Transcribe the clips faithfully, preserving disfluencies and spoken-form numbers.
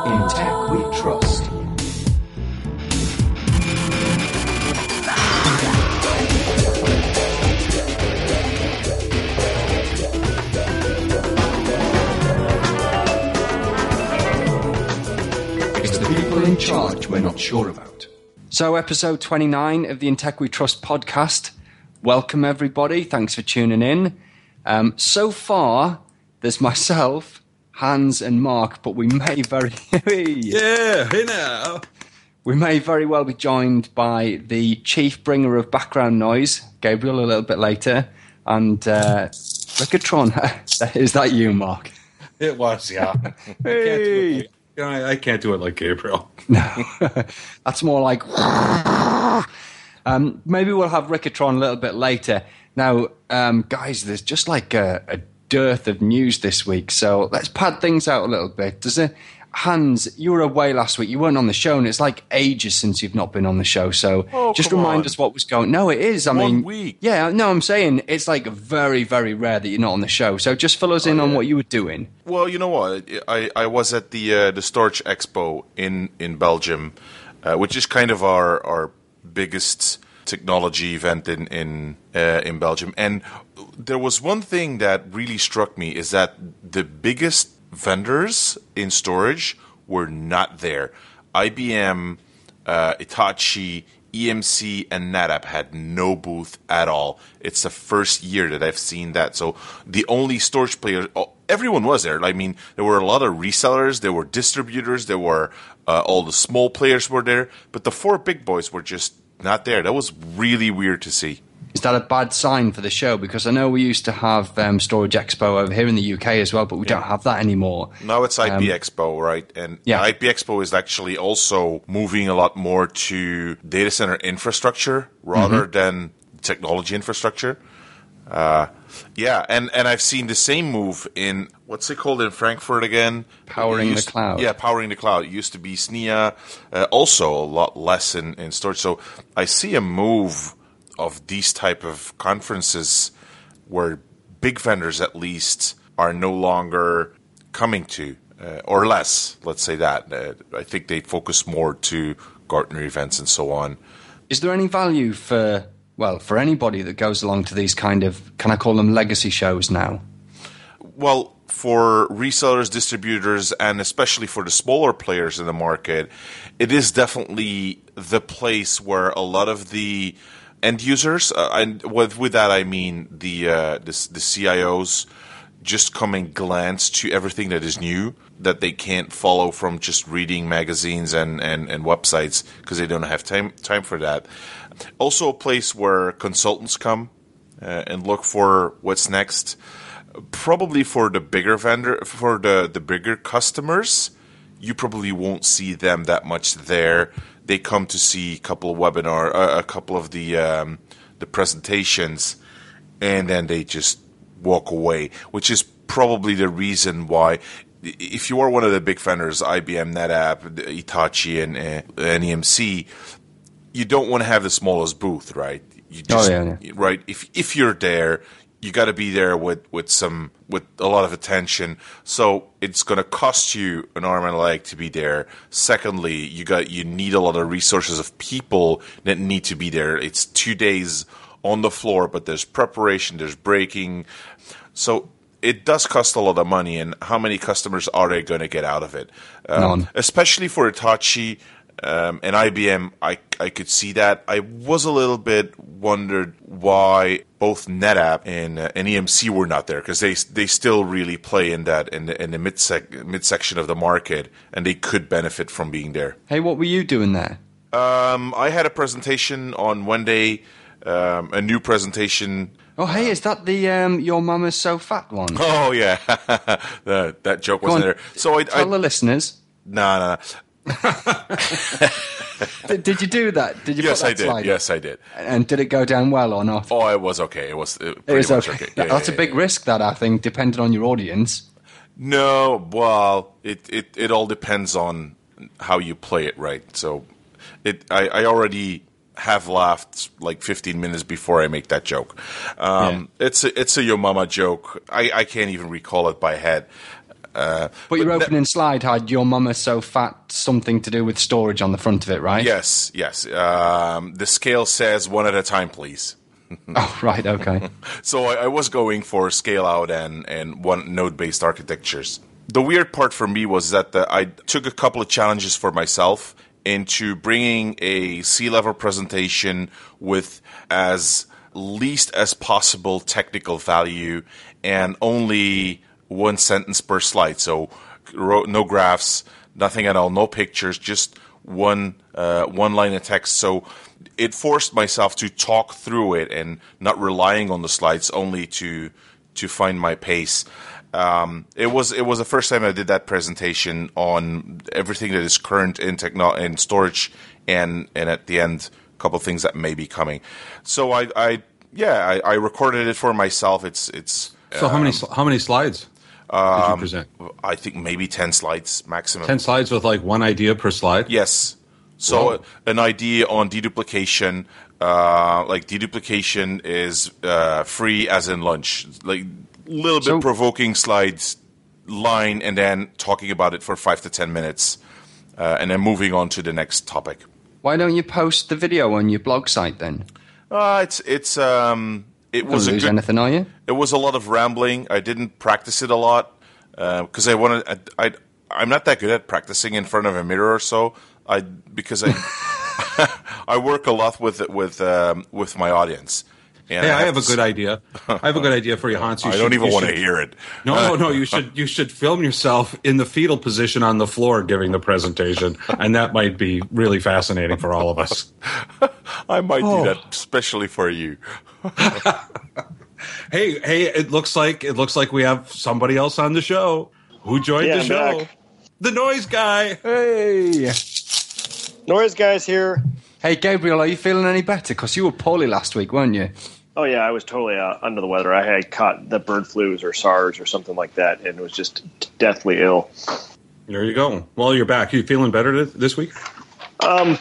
In tech we trust. It's the people in charge we're not sure about. So, episode twenty-nine of the In Tech We Trust podcast. Welcome, everybody. Thanks for tuning in. Um, so far, there's myself, Hans, and Mark, but we may very yeah, hey now. We may very well be joined by the chief bringer of background noise, Gabriel, a little bit later, and uh, Rickatron. Is that you, Mark? It was, yeah. Hey. I, can't like, I, I can't do it like Gabriel. No, that's more like. um, maybe we'll have Rickatron a little bit later. Now, um, guys, there's just like a, a dearth of news this week, so let's pad things out a little bit. Does it, Hans? You were away last week. You weren't on the show, and it's like ages since you've not been on the show. So oh, just remind on. us what was going. No, it is. I One mean, week. Yeah, no, I'm saying it's like very, very rare that you're not on the show. So just fill us in oh, on yeah. what you were doing. Well, you know what? I, I was at the uh, the Storage Expo in in Belgium, uh, which is kind of our our biggest technology event in in uh, in Belgium. And there was one thing that really struck me is that the biggest vendors in storage were not there. I B M, uh, Hitachi, E M C, and NetApp had no booth at all. It's the first year that I've seen that. So the only storage players, oh, everyone was there. I mean, there were a lot of resellers, there were distributors, there were uh, all the small players were there, but the four big boys were just not there. That was really weird to see. Is that a bad sign for the show? Because I know we used to have um, Storage Expo over here in the U K as well, but we yeah. don't have that anymore. Now it's I P um, Expo, right? And yeah. I P Expo is actually also moving a lot more to data center infrastructure rather mm-hmm. than technology infrastructure. Uh, yeah, and, and I've seen the same move in, what's it called in Frankfurt again? Powering used, the cloud. Yeah, powering the cloud. It used to be S N I A, uh, also a lot less in, in storage. So I see a move of these type of conferences where big vendors at least are no longer coming to, uh, or less, let's say that. Uh, I think they focus more to Gartner events and so on. Is there any value for, well, for anybody that goes along to these kind of, can I call them legacy shows now? Well, for resellers, distributors, and especially for the smaller players in the market, it is definitely the place where a lot of the end users, uh, and with, with that I mean the, uh, the the C I Os, just come and glance to everything that is new that they can't follow from just reading magazines and, and, and websites because they don't have time time for that. Also a place where consultants come uh, and look for what's next. Probably for the bigger vendor, for the, the bigger customers, you probably won't see them that much there. They come to see a couple of webinar, uh, a couple of the um, the presentations, and then they just walk away. Which is probably the reason why, if you are one of the big vendors, I B M, NetApp, Hitachi, and, uh, and E M C, you don't want to have the smallest booth, right? You just, oh yeah, yeah. Right. If if you're there, you got to be there with, with some with a lot of attention. So it's going to cost you an arm and a leg to be there. Secondly, you got you need a lot of resources of people that need to be there. It's two days on the floor, but there's preparation, there's breaking. So it does cost a lot of money. And how many customers are they going to get out of it? Um, None. Especially for Hitachi um, and I B M, I I could see that. I was a little bit wondered why both NetApp and uh, and E M C were not there, because they they still really play in that in the in the mid sec, midsection of the market, and they could benefit from being there. Hey, what were you doing there? Um, I had a presentation on Monday, um, a new presentation. Oh, hey, is that the um, Your Mama's So Fat one? Oh yeah, that, that joke wasn't there. So I tell I, the listeners. No, no, no. did, did you do that? Did you? Yes, put that I did. slide Yes, I did. And did it go down well or not? Oh, it was okay. It was uh, pretty it was much okay. okay. Yeah, That's yeah, a big yeah. risk, that I think, depending on your audience. No, well, it, it, it all depends on how you play it, right? So, it I, I already have laughed like fifteen minutes before I make that joke. Um, yeah. It's a, it's a Yo Mama joke. I, I can't even recall it by head. Uh, But your that- opening slide had "Your mama so fat" something to do with storage on the front of it, right? yes, yes. Um, the scale says one at a time, please. Oh, right. Okay. So I, I was going for scale out and, and one node based architectures. The weird part for me was that the, I took a couple of challenges for myself into bringing a C-level presentation with as least as possible technical value and only one sentence per slide. So ro- no graphs, nothing at all, no pictures, just one uh, one line of text. So it forced myself to talk through it and not relying on the slides, only to to find my pace. Um, it was it was the first time I did that presentation on everything that is current in techno in storage, and and at the end, a couple of things that may be coming. So I, I yeah I, I recorded it for myself. It's it's So how many sl- how many slides did you present? I think maybe ten slides maximum. Ten slides with like one idea per slide. Yes. So Whoa. uh, an idea on deduplication, uh, like deduplication is uh, free as in lunch. Like a little bit So- provoking slides, line, and then talking about it for five to ten minutes, uh, and then moving on to the next topic. Why don't you post the video on your blog site then? Uh, it's it's um, it Don't was a lose good. anything, are you? It was a lot of rambling. I didn't practice it a lot because I wanted. I, I I'm not that good at practicing in front of a mirror or so. I because I I work a lot with with um, with my audience. And Hey, I have a to good s- idea. I have a good idea for you, Hans. You I should- don't even you want to should- hear it. No, no, no. You should you should film yourself in the fetal position on the floor giving the presentation, and that might be really fascinating for all of us. I might Oh. do that especially for you. Hey, hey! It looks like it looks like we have somebody else on the show. Who joined Yeah, the I'm show? back. The noise guy. Hey. Noise guys here. Hey, Gabriel, are you feeling any better? Because you were poorly last week, weren't you? Oh yeah, I was totally uh, under the weather. I had caught the bird flus or SARS or something like that, and was just deathly ill. There you go. Well, you're back. You feeling better th- this week? Um,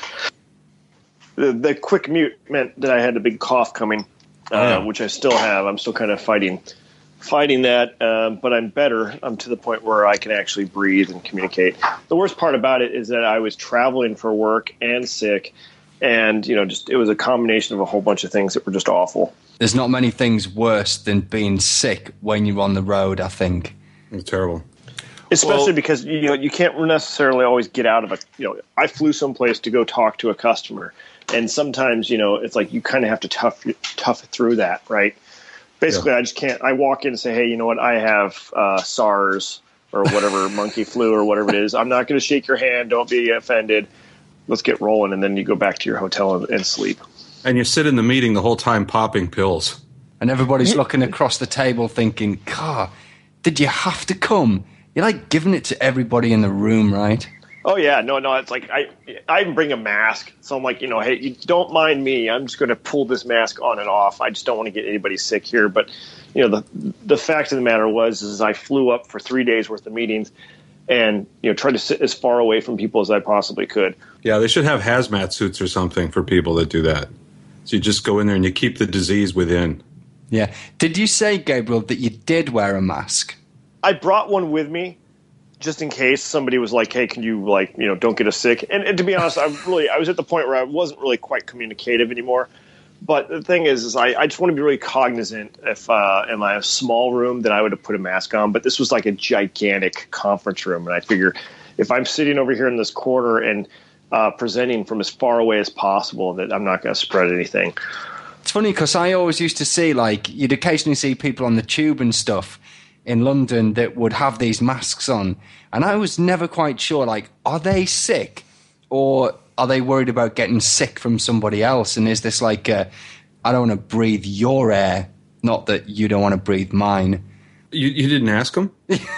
the, the quick mute meant that I had a big cough coming, uh, Oh, yeah. which I still have. I'm still kind of fighting, fighting that, um, but I'm better. I'm to the point where I can actually breathe and communicate. The worst part about it is that I was traveling for work and sick, and you know, just it was a combination of a whole bunch of things that were just awful. There's not many things worse than being sick when you're on the road, I think. It's terrible. Especially Well- because you know you can't necessarily always get out of a you know I flew someplace to go talk to a customer, and sometimes you know it's like you kind of have to tough tough it through that, right? Basically, I just can't. I walk in and say, hey, you know what? I have uh, SARS or whatever monkey flu or whatever it is. I'm not going to shake your hand. Don't be offended. Let's get rolling, and then you go back to your hotel and, and sleep. And you sit in the meeting the whole time popping pills. And everybody's looking across the table thinking, God, did you have to come? You're like giving it to everybody in the room, right? Oh yeah, no, no. It's like I, I even bring a mask, so I'm like, you know, hey, you don't mind me. I'm just going to pull this mask on and off. I just don't want to get anybody sick here. But you know, the the fact of the matter was, is I flew up for three days worth of meetings, and you know, tried to sit as far away from people as I possibly could. Yeah, they should have hazmat suits or something for people that do that. So you just go in there and you keep the disease within. Yeah. Did you say, Gabriel, that you did wear a mask? I brought one with me just in case somebody was like, hey, can you, like, you know, don't get us sick. And, and to be honest, I really, I was at the point where I wasn't really quite communicative anymore. But the thing is, is I, I just want to be really cognizant if uh, in my small room that I would have put a mask on. But this was like a gigantic conference room. And I figure if I'm sitting over here in this corner and uh, presenting from as far away as possible, that I'm not going to spread anything. It's funny because I always used to see, like, you'd occasionally see people on the tube and stuff in London that would have these masks on. And I was never quite sure, like, are they sick? Or are they worried about getting sick from somebody else? And is this like, a, I don't want to breathe your air, not that you don't want to breathe mine? You, you didn't ask them?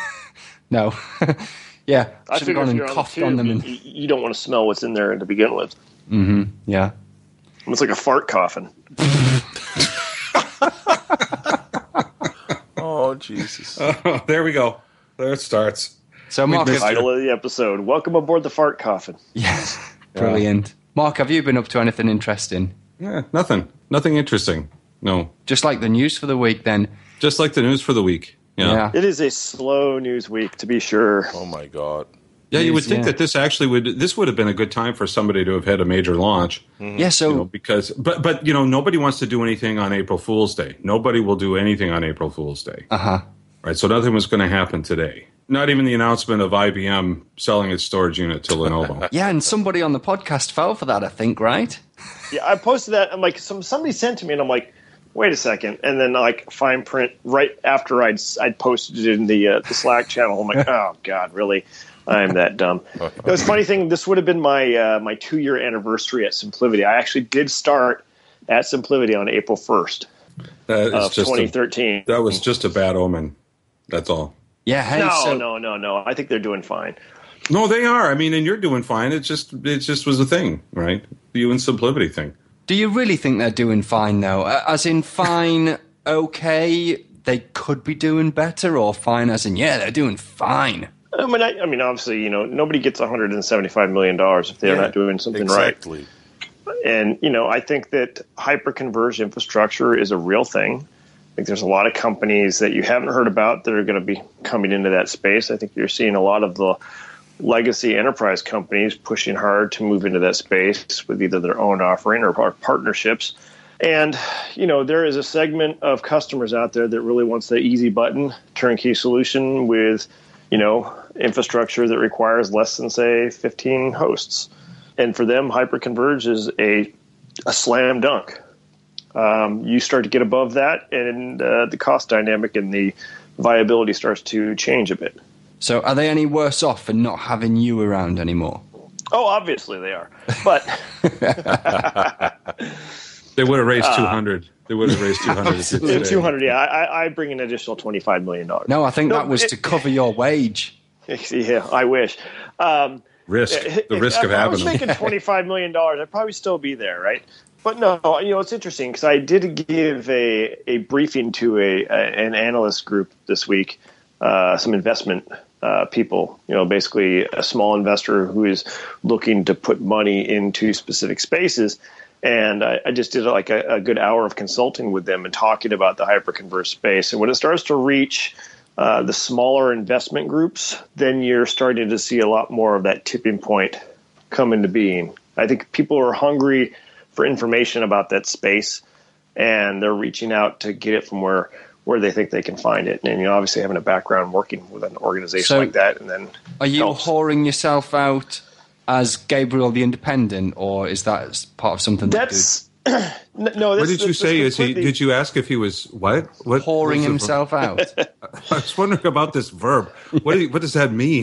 No. Yeah, I should have figure gone if and you're on the coughed on them. tube, And, you, you don't want to smell what's in there to begin with. yeah. It's like a fart coffin. Oh Jesus! Oh, there we go. There it starts. So, Mark, missed have, Title of the episode: Welcome aboard the fart coffin. yes, brilliant. Mark, have you been up to anything interesting? Yeah, nothing. Nothing interesting. No. Just like the news for the week, then. Just like the news for the week. Yeah. Yeah. It is a slow news week, to be sure. Oh my god. Yeah, you would think yeah. that this actually would this would have been a good time for somebody to have had a major launch. Yeah, so You know, because but but you know nobody wants to do anything on April Fool's Day. Nobody will do anything on April Fool's Day. uh-huh. Right, so nothing was going to happen today. Not even the announcement of I B M selling its storage unit to Lenovo. Yeah, and somebody on the podcast fell for that, I think, right? Yeah, I posted that. I'm like, some somebody sent to me, and I'm like, wait a second. And then like fine print right after I'd I'd posted it in the uh, the Slack channel. I'm like, oh god, really? I'm that dumb. It was a funny thing. This would have been my uh, my two year anniversary at Simplivity. I actually did start at Simplivity on April first That is of just twenty a, thirteen. that was just a bad omen. That's all. Yeah, hey, No, so, no, no, no. I think they're doing fine. No, they are. I mean, and you're doing fine. It just it just was a thing, right? You and Simplivity thing. do you really think they're doing fine, though? Uh, As in fine, okay, they could be doing better, or fine as in, yeah, they're doing fine? I mean, I, I mean, obviously, you know, nobody gets one hundred seventy-five million dollars if they're Yeah, not doing something exactly. right. And, you know, I think that hyper-converged infrastructure is a real thing. I think there's a lot of companies that you haven't heard about that are going to be coming into that space. I think you're seeing a lot of the legacy enterprise companies pushing hard to move into that space with either their own offering or partnerships. And, you know, there is a segment of customers out there that really wants the easy button turnkey solution with, you know, infrastructure that requires less than, say, fifteen hosts. And for them, hyperconverged is a, a slam dunk. Um, you start to get above that, and uh, the cost dynamic and the viability starts to change a bit. So are they any worse off for not having you around anymore? Oh, obviously they are. But They would have raised two hundred. They would have raised two hundred. Absolutely. two hundred, yeah, I, I bring an additional twenty-five million dollars. No, I think No, that was it- to cover your wage. Yeah, I wish. Um, Risk. The if- risk if of I having was them. making twenty-five million dollars, I'd probably still be there, right? But no, you know, it's interesting because I did give a, a briefing to a, a an analyst group this week, uh, some investment uh, people, you know, basically a small investor who is looking to put money into specific spaces. And I, I just did like a, a good hour of consulting with them and talking about the hyperconverged space. And when it starts to reach uh, the smaller investment groups, then you're starting to see a lot more of that tipping point come into being. I think people are hungry for information about that space, and they're reaching out to get it from where, where they think they can find it. And, you know, obviously having a background working with an organization So like that, and then Are you helps. whoring yourself out as Gabriel the Independent, or is that s- part of something that That's no. That's, What did you that's say? Is he? completely- Did you ask if he was what? What? whoring what's the- himself out? I was wondering about this verb. What? Do you, what does that mean?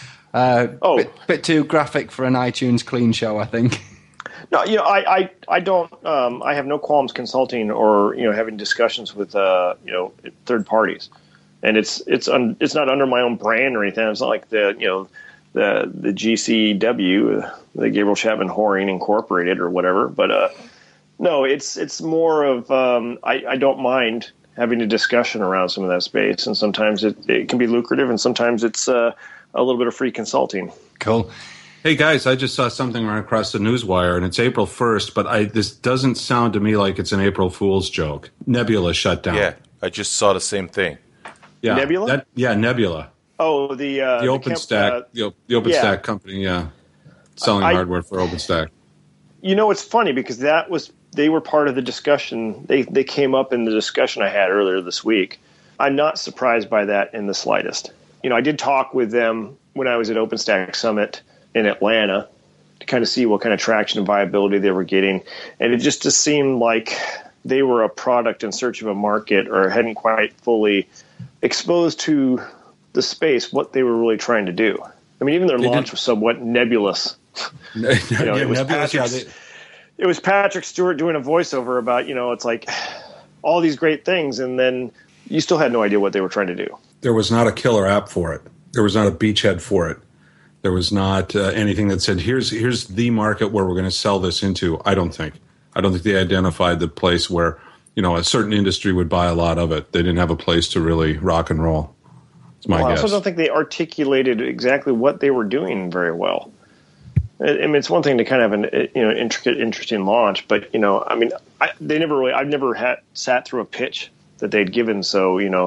Oh, bit, bit too graphic for an iTunes clean show, I think. no, you know, I, I, I don't, um, I have no qualms consulting or, you know, having discussions with, uh, you know, third parties. And it's, it's, un, it's not under my own brand or anything. It's not like the, you know, the, the G C W, the Gabriel Chapman Whoring Incorporated or whatever. But, uh, no, it's, it's more of, um, I, I don't mind having a discussion around some of that space. And sometimes it, it can be lucrative, and sometimes it's, uh, a little bit of free consulting. Cool. Hey guys, I just saw something run across the newswire, and it's April first, but I this doesn't sound to me like it's an April Fool's joke. Nebula shut down. Yeah, I just saw the same thing. yeah. Nebula? That, yeah, Nebula. Oh, the, uh, The OpenStack, camp- uh, the, the OpenStack yeah. company, yeah, selling I- hardware for OpenStack. You know, it's funny because that was they were part of the discussion. They they came up in the discussion I had earlier this week. I'm not surprised by that in the slightest. You know, I did talk with them when I was at OpenStack Summit in Atlanta to kind of see what kind of traction and viability they were getting, and it just just seemed like they were a product in search of a market, or hadn't quite fully exposed to the space what they were really trying to do. I mean, even their They launch did- was somewhat nebulous. you know, it was Nebula, yeah, Patrick's- they, It was Patrick Stewart doing a voiceover about, you know, it's like all these great things, and then you still had no idea what they were trying to do. there was not a killer app for it. There was not a beachhead for it. There was not uh, anything that said, here's here's the market where we're going to sell this into. I don't think. I don't think they identified the place where, you know, a certain industry would buy a lot of it. They didn't have a place to really rock and roll. It's my Well, I guess. also don't think they articulated exactly what they were doing very well. I I mean, it's one thing to kind of have an you know intricate, interesting launch, but you know, I mean, I, they never really. I've never had sat through a pitch that they'd given. So you know,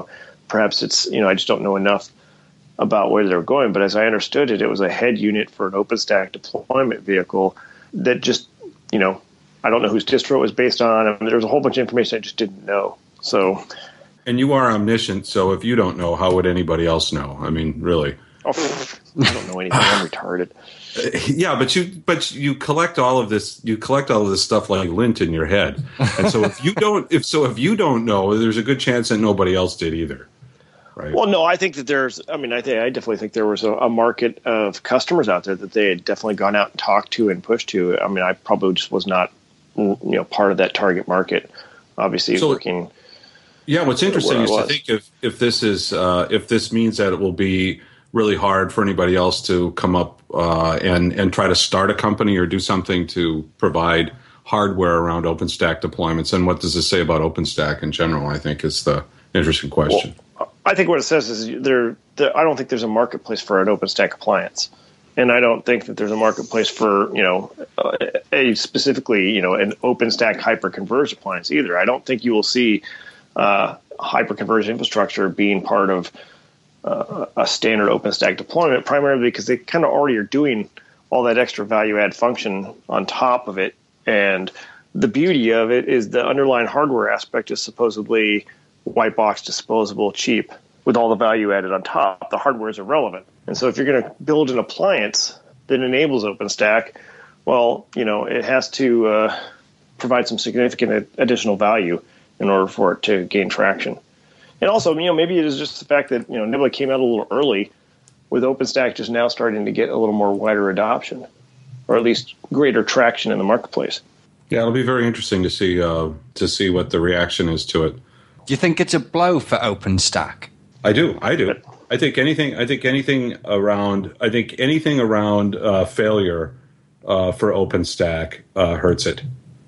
perhaps it's, you know, I just don't know enough about where they're going. But as I understood it, it was a head unit for an OpenStack deployment vehicle that just, you know, I don't know whose distro it was based on. I mean, there was a whole bunch of information I just didn't know. So, and you are omniscient, so if you don't know, how would anybody else know? I mean, really. Oh, I don't know anything. I'm retarded. Yeah, but you but you collect all of this. You collect all of this stuff like lint in your head, and so if you don't, if so, if you don't know, there's a good chance that nobody else did either. Right. Well, no, I think that there's. I mean, I think I definitely think there was a, a market of customers out there that they had definitely gone out and talked to and pushed to. I mean, I probably just was not, you know, part of that target market. Obviously, so, working. Yeah, what's interesting is to think if if this is uh, if this means that it will be really hard for anybody else to come up uh, and and try to start a company or do something to provide hardware around OpenStack deployments. And what does this say about OpenStack in general? I think is the interesting question. Well, I think what it says is there. there I don't think there's a marketplace for an OpenStack appliance, and I don't think that there's a marketplace for, you know, a, a specifically, you know, an OpenStack hyperconverged appliance either. I don't think you will see uh, hyperconverged infrastructure being part of Uh, a standard OpenStack deployment, primarily because they kind of already are doing all that extra value add function on top of it. And the beauty of it is the underlying hardware aspect is supposedly white box, disposable, cheap, with all the value added on top. The hardware is irrelevant. And so if you're going to build an appliance that enables OpenStack, well, you know, it has to uh, provide some significant additional value in order for it to gain traction. And also, you know, maybe it is just the fact that, you know, Nebula came out a little early, with OpenStack just now starting to get a little more wider adoption, or at least greater traction in the marketplace. Yeah, it'll be very interesting to see uh, to see what the reaction is to it. Do you think it's a blow for OpenStack? I do. I do. I think anything. I think anything around. I think anything around uh, failure uh, for OpenStack uh, hurts it,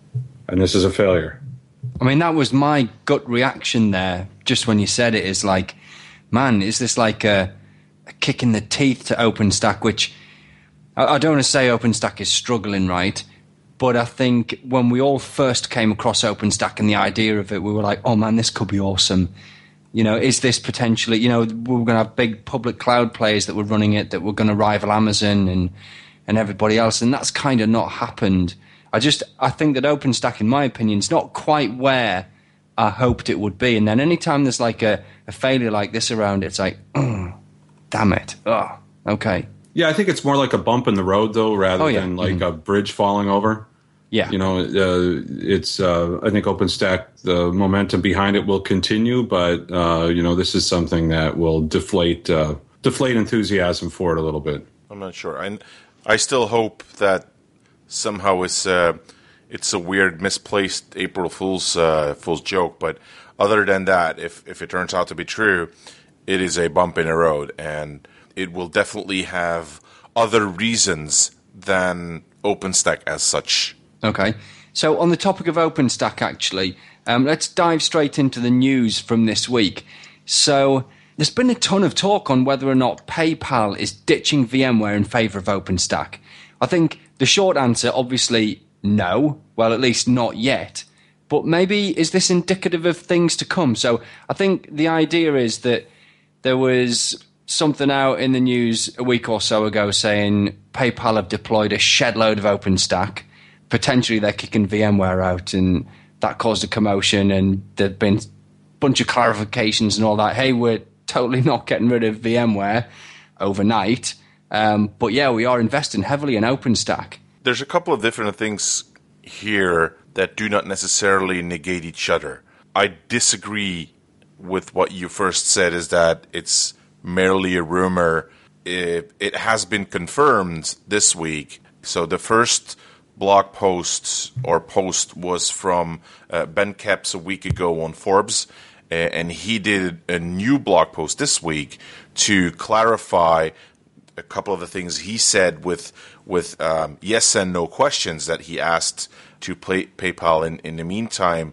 and this is a failure. I mean, that was my gut reaction there, just when you said it, is like, man, is this like a, a kick in the teeth to OpenStack, which I, I don't want to say OpenStack is struggling, right? But I think when we all first came across OpenStack and the idea of it, we were like, oh man, this could be awesome. You know, is this potentially, you know, we were going to have big public cloud players that were running it, that were going to rival Amazon and, and everybody else. And that's kind of not happened. I just, I think that OpenStack, in my opinion, is not quite where I hoped it would be. And then anytime there's like a, a failure like this around, it's like, oh, damn it. Oh, okay. Yeah, I think it's more like a bump in the road, though, rather oh, yeah. than like mm-hmm. a bridge falling over. Yeah. You know, uh, it's, uh, I think OpenStack, the momentum behind it will continue, but, uh, you know, this is something that will deflate, uh, deflate enthusiasm for it a little bit. I'm not sure. I, I still hope that somehow it's uh, it's a weird misplaced April Fool's uh, Fool's joke, but other than that, if if it turns out to be true, it is a bump in the road, and it will definitely have other reasons than OpenStack as such. Okay, so on the topic of OpenStack, actually, um, let's dive straight into the news from this week. So there's been a ton of talk on whether or not PayPal is ditching VMware in favor of OpenStack. I think the short answer, obviously, no. Well, at least not yet. But maybe is this indicative of things to come? So I think the idea is that there was something out in the news a week or so ago saying PayPal have deployed a shed load of OpenStack. Potentially they're kicking VMware out, and that caused a commotion, and there'd been a bunch of clarifications and all that. Hey, we're totally not getting rid of VMware overnight. Um, but yeah, we are investing heavily in OpenStack. There's a couple of different things here that do not necessarily negate each other. I disagree with what you first said, is that it's merely a rumor. It, it has been confirmed this week. So the first blog post or post was from uh, Ben Kepps a week ago on Forbes, and he did a new blog post this week to clarify a couple of the things he said with with um, yes and no questions that he asked to play, PayPal in, in the meantime.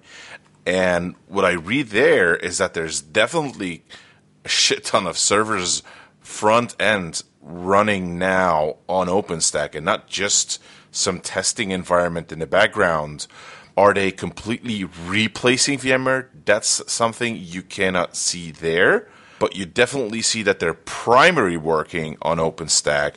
And what I read there is that there's definitely a shit ton of servers front end running now on OpenStack, and not just some testing environment in the background. Are they completely replacing VMware? That's something you cannot see there. but you definitely see that they're primary working on OpenStack.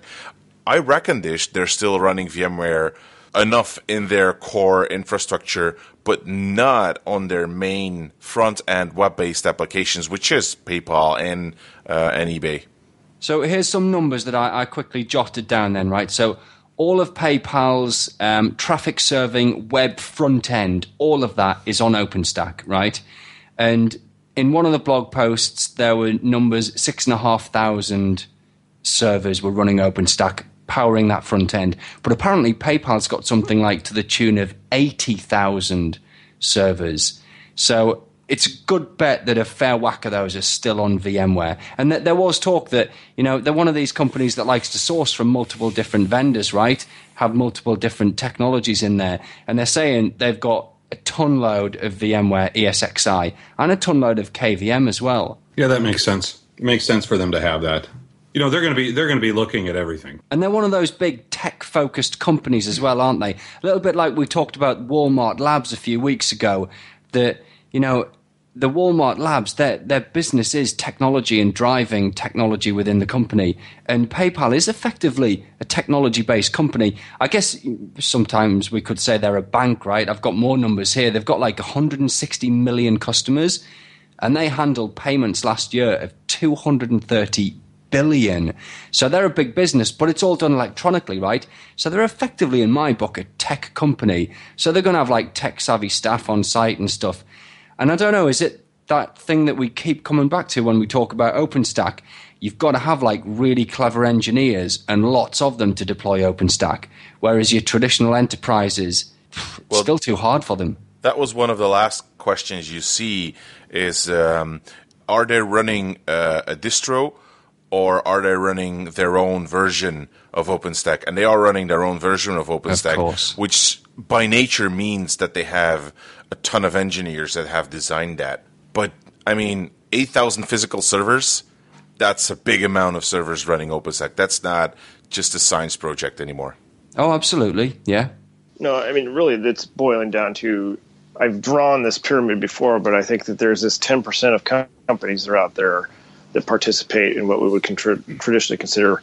I reckon this, they're still running VMware enough in their core infrastructure, but not on their main front-end web-based applications, which is PayPal and, uh, and eBay. So here's some numbers that I, I quickly jotted down then, right? So all of PayPal's um, traffic serving web front end, all of that is on OpenStack, right? And in one of the blog posts, there were numbers, six and a half thousand servers were running OpenStack, powering that front end. But apparently PayPal's got something like to the tune of eighty thousand servers. So it's a good bet that a fair whack of those are still on VMware. And that there was talk that, you know, they're one of these companies that likes to source from multiple different vendors, right? Have multiple different technologies in there. And they're saying they've got a ton load of VMware E S X i and a ton load of K V M as well. Yeah, that makes sense. It makes sense for them to have that. You know, they're going to be they're going to be looking at everything. And they're one of those big tech-focused companies as well, aren't they? A little bit like we talked about Walmart Labs a few weeks ago, that, you know, the Walmart Labs, their their business is technology and driving technology within the company. And PayPal is effectively a technology-based company. I guess sometimes we could say they're a bank, right? I've got more numbers here. They've got like one hundred sixty million customers, and they handled payments last year of two hundred thirty billion. So they're a big business, but it's all done electronically, right? So they're effectively, in my book, a tech company. So they're going to have like tech-savvy staff on site and stuff. And I don't know, is it that thing that we keep coming back to when we talk about OpenStack? You've got to have like really clever engineers and lots of them to deploy OpenStack, whereas your traditional enterprises, pff, it's well, still too hard for them. That was one of the last questions you see is, um, are they running uh, a distro or are they running their own version of OpenStack? And they are running their own version of OpenStack, of course. Which by nature means that they have a ton of engineers that have designed that. But, I mean, eight thousand physical servers, that's a big amount of servers running OpenStack. That's not just a science project anymore. Oh, absolutely, yeah. No, I mean, really, it's boiling down to, I've drawn this pyramid before, but I think that there's this ten percent of com- companies that are out there that participate in what we would contr- traditionally consider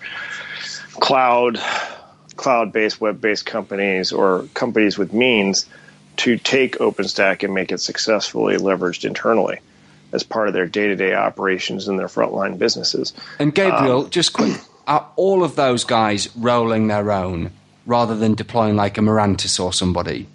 cloud, cloud-based, web-based companies or companies with means to take OpenStack and make it successfully leveraged internally as part of their day-to-day operations and their frontline businesses. And Gabriel, Um, just quick, are all of those guys rolling their own rather than deploying like a Mirantis or somebody?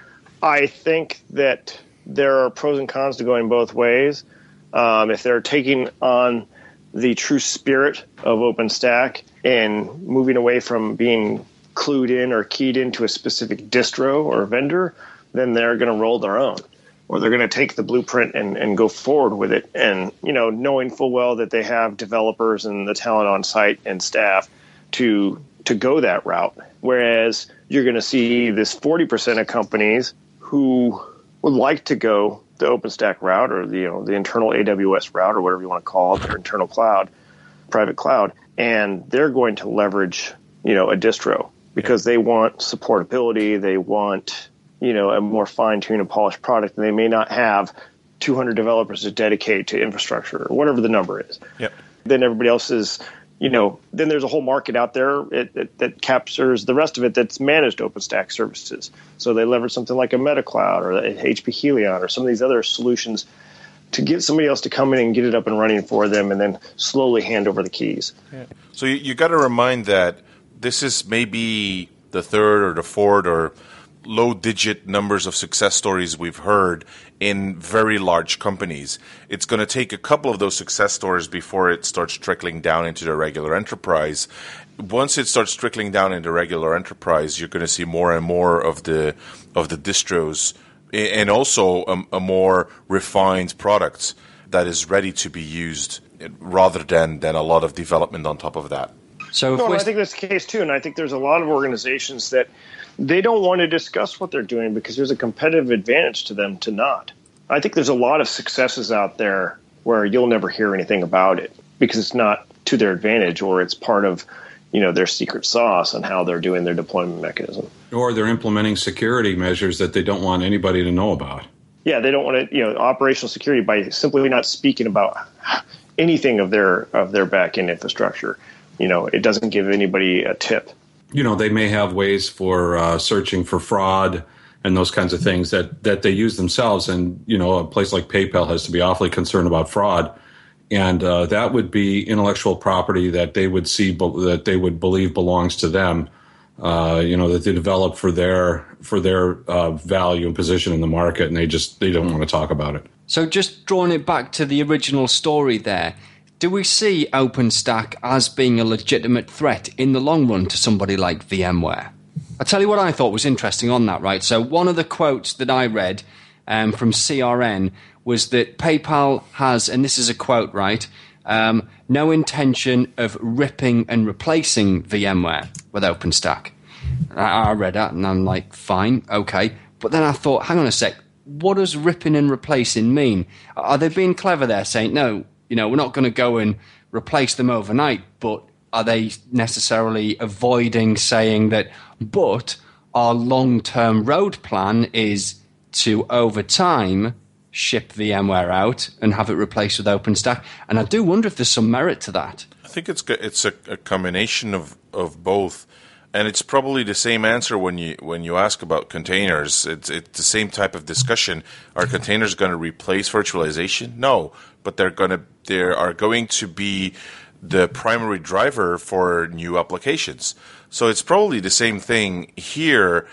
I think that there are pros and cons to going both ways. Um, if they're taking on the true spirit of OpenStack and moving away from being clued in or keyed into a specific distro or vendor, then they're going to roll their own, or they're going to take the blueprint and, and go forward with it. And, you know, knowing full well that they have developers and the talent on site and staff to to go that route. Whereas you're going to see this forty percent of companies who would like to go the OpenStack route or the, you know, the internal A W S route or whatever you want to call it, their internal cloud, private cloud, and they're going to leverage, you know, a distro because they want supportability, they want, you know, a more fine-tuned and polished product, and they may not have two hundred developers to dedicate to infrastructure or whatever the number is. Yep. Then everybody else is, you know, then there's a whole market out there it, it, that captures the rest of it that's managed OpenStack services. So they leverage something like a MetaCloud or H P Helion or some of these other solutions to get somebody else to come in and get it up and running for them and then slowly hand over the keys. Yeah. So you, you got to remind that this is maybe the third or the fourth or low-digit numbers of success stories we've heard in very large companies. It's going to take a couple of those success stories before it starts trickling down into the regular enterprise. Once it starts trickling down into regular enterprise, you're going to see more and more of the of the distros and also a, a more refined product that is ready to be used rather than, than a lot of development on top of that. So if no, we're... I think that's the case too, and I think there's a lot of organizations that they don't want to discuss what they're doing because there's a competitive advantage to them to not. I think there's a lot of successes out there where you'll never hear anything about it because it's not to their advantage or it's part of, you know, their secret sauce on how they're doing their deployment mechanism. Or they're implementing security measures that they don't want anybody to know about. Yeah, they don't want to, you know, operational security by simply not speaking about anything of their of their back-end infrastructure. You know, it doesn't give anybody a tip. You know, they may have ways for uh, searching for fraud and those kinds of things that, that they use themselves. And, you know, a place like PayPal has to be awfully concerned about fraud. And uh, that would be intellectual property that they would see, that they would believe belongs to them, uh, you know, that they develop for their for their uh, value and position in the market. And they just, they don't want to talk about it. So just drawing it back to the original story there, do we see OpenStack as being a legitimate threat in the long run to somebody like VMware? I'll tell you what I thought was interesting on that, right? So one of the quotes that I read um, from C R N was that PayPal has, and this is a quote, right, um, no intention of ripping and replacing VMware with OpenStack. I, I read that and I'm like, fine, okay. But then I thought, hang on a sec, what does ripping and replacing mean? Are they being clever there, saying, no, you know, we're not going to go and replace them overnight, but are they necessarily avoiding saying that, but our long-term road plan is to, over time, ship VMware out and have it replaced with OpenStack? And I do wonder if there's some merit to that. I think it's it's a, a combination of, of both. And it's probably the same answer when you when you ask about containers. It's it's the same type of discussion. Are containers going to replace virtualization? No, but they're going to they are going to be the primary driver for new applications. So it's probably the same thing here.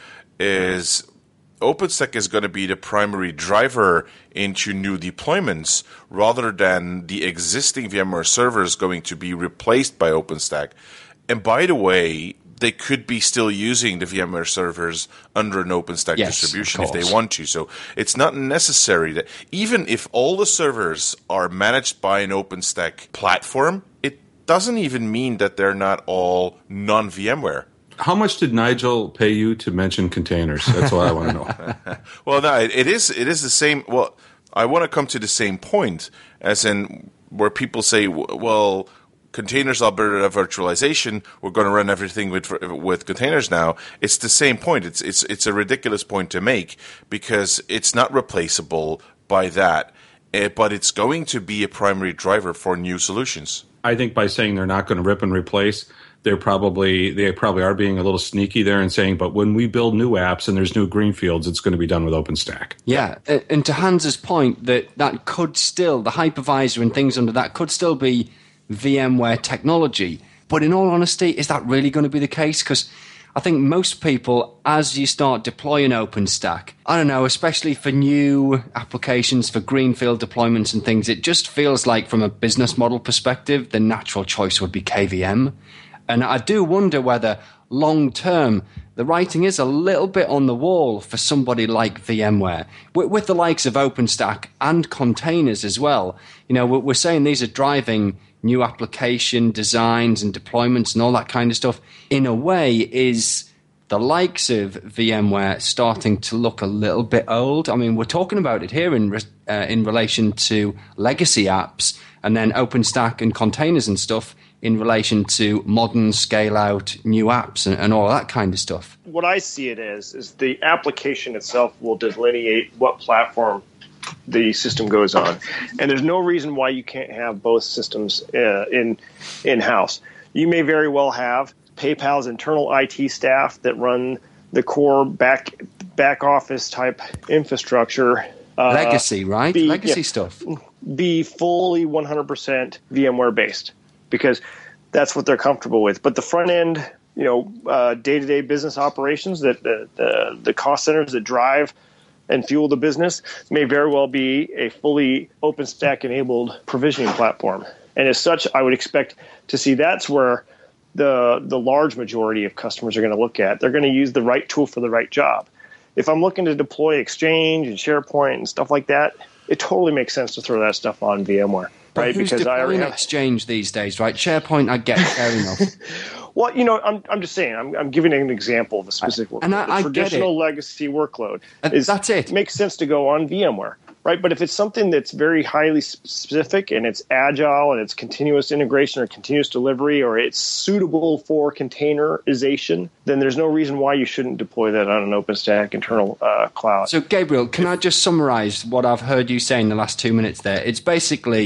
Is OpenStack is going to be the primary driver into new deployments rather than the existing VMware servers going to be replaced by OpenStack. And by the way, they could be still using the VMware servers under an OpenStack yes, distribution if they want to. So it's not necessary that even if all the servers are managed by an OpenStack platform, it doesn't even mean that they're not all non-VMware. How much did Nigel pay you to mention containers? That's what I want to know. Well, no, it, it is it is the same. Well, I want to come to the same point as in where people say, well, containers are better at virtualization. We're going to run everything with with containers now. It's the same point. It's it's it's a ridiculous point to make because it's not replaceable by that, but it's going to be a primary driver for new solutions. I think by saying they're not going to rip and replace, they're probably they probably are being a little sneaky there and saying, but when we build new apps and there's new greenfields, it's going to be done with OpenStack. Yeah, and to Hans's point, that that could still, the hypervisor and things under that could still be VMware technology. But in all honesty, is that really going to be the case? Because I think most people, as you start deploying OpenStack, I don't know, especially for new applications, for greenfield deployments and things, it just feels like from a business model perspective, the natural choice would be K V M. And I do wonder whether long-term, the writing is a little bit on the wall for somebody like VMware, with, with the likes of OpenStack and containers as well. You know, we're saying these are driving new application designs and deployments and all that kind of stuff. In a way, is the likes of VMware starting to look a little bit old? I mean, we're talking about it here in, uh, in relation to legacy apps, and then OpenStack and containers and stuff in relation to modern scale-out new apps and, and all that kind of stuff. What I see it as is the application itself will delineate what platform the system goes on, and there's no reason why you can't have both systems uh, in in-house. You may very well have PayPal's internal I T staff that run the core back back office type infrastructure. Uh, Legacy, right? be, Legacy yeah, stuff. Be fully one hundred percent VMware based, because that's what they're comfortable with. But the front end, you know, uh, day-to-day business operations, that the, the the cost centers that drive and fuel the business may very well be a fully OpenStack enabled provisioning platform. And as such, I would expect to see that's where the the large majority of customers are going to look at. They're going to use the right tool for the right job. If I'm looking to deploy Exchange and SharePoint and stuff like that, it totally makes sense to throw that stuff on VMware. But right? who's Because I already have Exchange these days, right? SharePoint, I get, fair enough. Well, you know, I'm I'm just saying, I'm I'm giving an example of a specific workload. And I- the I get traditional it. legacy workload Uh, is that's it. makes sense to go on VMware, right? But if it's something that's very highly specific and it's agile and it's continuous integration or continuous delivery or it's suitable for containerization, then there's no reason why you shouldn't deploy that on an OpenStack internal uh, cloud. So, Gabriel, can I just summarize what I've heard you say in the last two minutes there? It's basically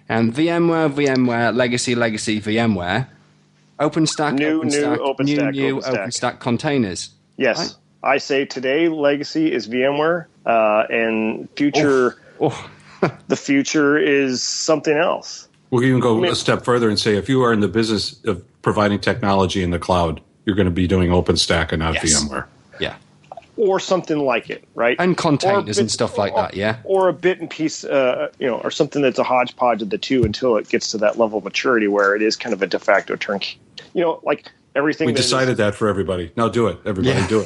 And VMware, VMware, Legacy, Legacy, VMware, OpenStack, New, new OpenStack, OpenStack, new, new OpenStack. OpenStack containers. Yes. Right? I say today legacy is VMware, uh, and future Oh. the future is something else. We'll even go I mean- a step further and say if you are in the business of providing technology in the cloud, you're going to be doing OpenStack and not Yes. VMware. Yeah. Or something like it, right? And Or a containers bit- and stuff like or- that, yeah. Or a bit and piece, uh, you know, or something that's a hodgepodge of the two until it gets to that level of maturity where it is kind of a de facto turnkey. You know, like everything. We that is- decided that for everybody. Now do it. Everybody Yeah. do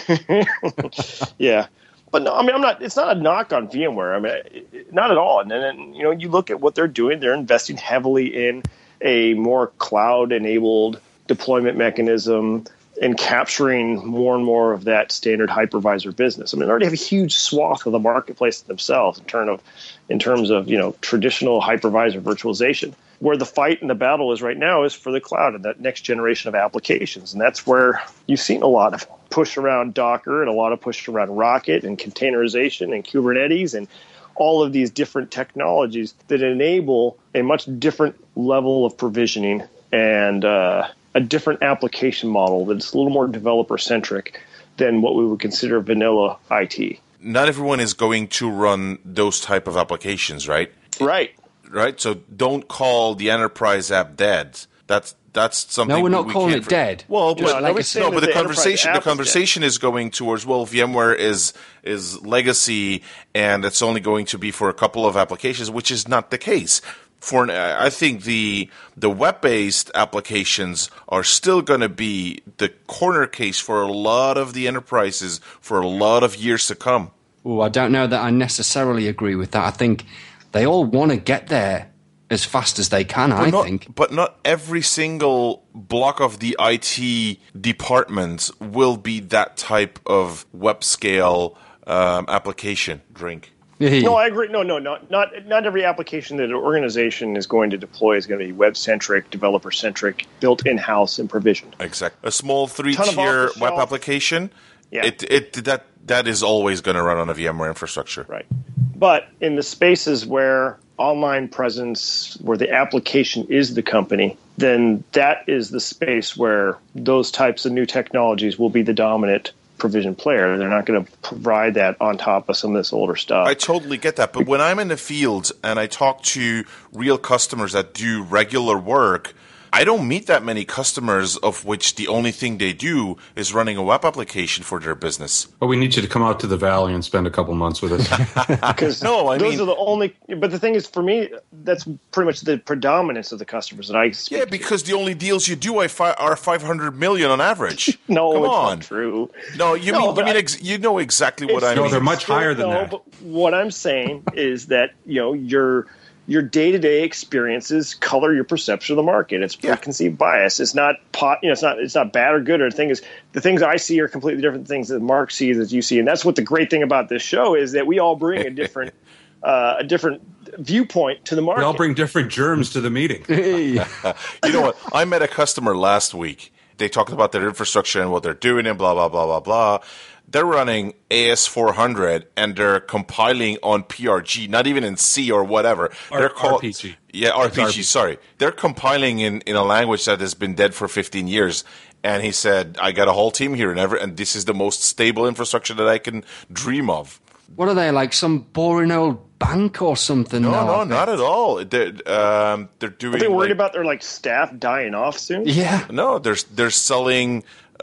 it. Yeah, but no, I mean, I'm not. It's not a knock on VMware. I mean, it- it- not at all. And then you know, you look at what they're doing. They're investing heavily in a more cloud-enabled deployment mechanism and capturing more and more of that standard hypervisor business. I mean, they already have a huge swath of the marketplace themselves in terms of, in terms of you know traditional hypervisor virtualization. Where the fight and the battle is right now is for the cloud and that next generation of applications. And that's where you've seen a lot of push around Docker and a lot of push around Rocket and containerization and Kubernetes and all of these different technologies that enable a much different level of provisioning and uh, a different application model that's a little more developer-centric than what we would consider vanilla I T. Not everyone is going to run those type of applications, right? Right. Right? So don't call the enterprise app dead. That's that's something. No, we're not we calling can't it for- dead. Well, Just but, legacy. no, but that the the enterprise conversation app the is dead. conversation is going towards well, VMware is is legacy, and it's only going to be for a couple of applications, which is not the case. For an, I think the the web based applications are still going to be the corner case for a lot of the enterprises for a lot of years to come. Oh, I don't know that I necessarily agree with that. I think they all want to get there as fast as they can, I But not, think. but not every single block of the I T department will be that type of web scale um, application drink. No, I agree. No, no, not not not every application that an organization is going to deploy is going to be web centric, developer centric, built in house and provisioned. Exactly. A small three Ton of tier off-the-shelf. web application, Yeah. it it that that is always going to run on a VMware infrastructure. Right. But in the spaces where online presence, where the application is the company, then that is the space where those types of new technologies will be the dominant provision player. They're not going to provide that on top of some of this older stuff. I totally get that. But when I'm in the field and I talk to real customers that do regular work, I don't meet that many customers of which the only thing they do is running a web application for their business. But we need you to come out to the Valley and spend a couple months with us. Because No, I those mean- are the only. But the thing is, for me, that's pretty much the predominance of the customers that I speak Yeah, to. because the only deals you do are fi- are five hundred million on average. No, Come it's on. not true. No, you No, mean you but mean I- ex- you know exactly what I It's- No, mean. they're much still- higher than no, that. But what I'm saying is that you know your your day to day experiences color your perception of the market. It's Yeah. preconceived bias. It's not pot. You know, it's not. It's not bad or good. Or the thing is, the things I see are completely different things that Mark sees as you see, and that's what the great thing about this show is that we all bring a different uh, a different viewpoint to the market. We all bring different germs to the meeting. Hey. You know what? I met a customer last week. They talked about their infrastructure and what they're doing and blah, blah, blah, blah, blah. They're running A S four hundred and they're compiling on P R G, not even in C or whatever. R- they're called, R P G. Yeah, R P G, R P G. sorry. They're compiling in, in a language that has been dead for fifteen years. And he said, I got a whole team here and, every, and this is the most stable infrastructure that I can dream of. What are they, like some boring old bank or something? No, now, no, I bet? not at all. They're, um, they're doing. Are they worried like- about their like staff dying off soon? Yeah. No, they're they're selling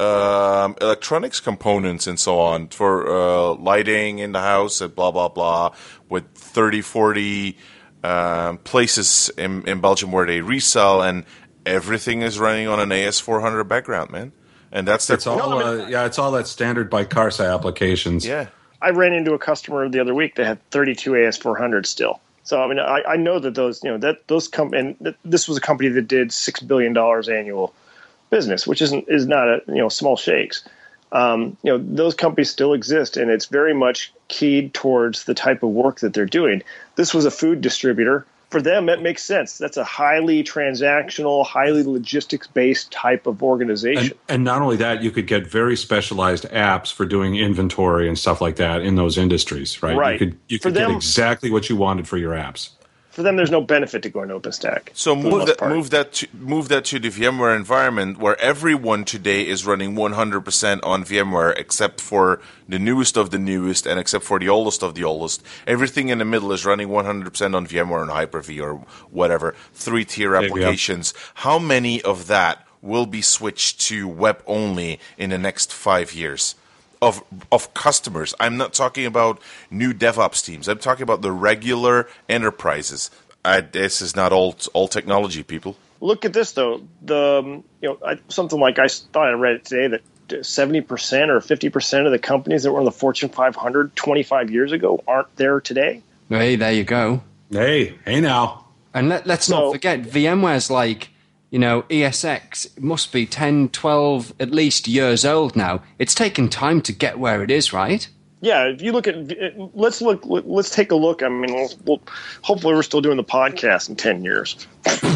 um, electronics components and so on for uh, lighting in the house and blah blah blah. With thirty, forty um, places in, in Belgium where they resell, and everything is running on an A S four hundred background, man. And that's their It's all, uh, yeah, it's all that standard bicarsa applications. yeah. I ran into a customer the other week that had thirty-two A S four hundred still. So I mean, I, I know that those, you know, that those com- and th- this was a company that did six billion dollars annual business, which isn't is not a you know small shakes. Um, you know, those companies still exist, and it's very much keyed towards the type of work that they're doing. This was a food distributor. For them, that makes sense. That's a highly transactional, highly logistics-based type of organization. And, and not only that, you could get very specialized apps for doing inventory and stuff like that in those industries, right? Right. You could you For could get them- exactly what you wanted for your apps. for them, there's no benefit to going to OpenStack. So for the move most that, part. move that, to, move that to the VMware environment where everyone today is running one hundred percent on VMware, except for the newest of the newest, and except for the oldest of the oldest. Everything in the middle is running one hundred percent on VMware and Hyper-V or whatever, three-tier applications. How many of that will be switched to web only in the next five years? Of of customers. I'm not talking about new DevOps teams. I'm talking about the regular enterprises. I, this is not all all technology, people. Look at this though. The um, you know I, something like I thought I read it today that seventy percent or fifty percent of the companies that were in the Fortune five hundred twenty-five years ago aren't there today. Hey, there you go. Hey, hey now. And let, let's So- not forget, VMware's like, you know, E S X must be ten, twelve, at least years old now. It's taken time to get where it is, right? Yeah, if you look at, let's look, let's take a look. I mean, we'll, we'll, hopefully we're still doing the podcast in ten years.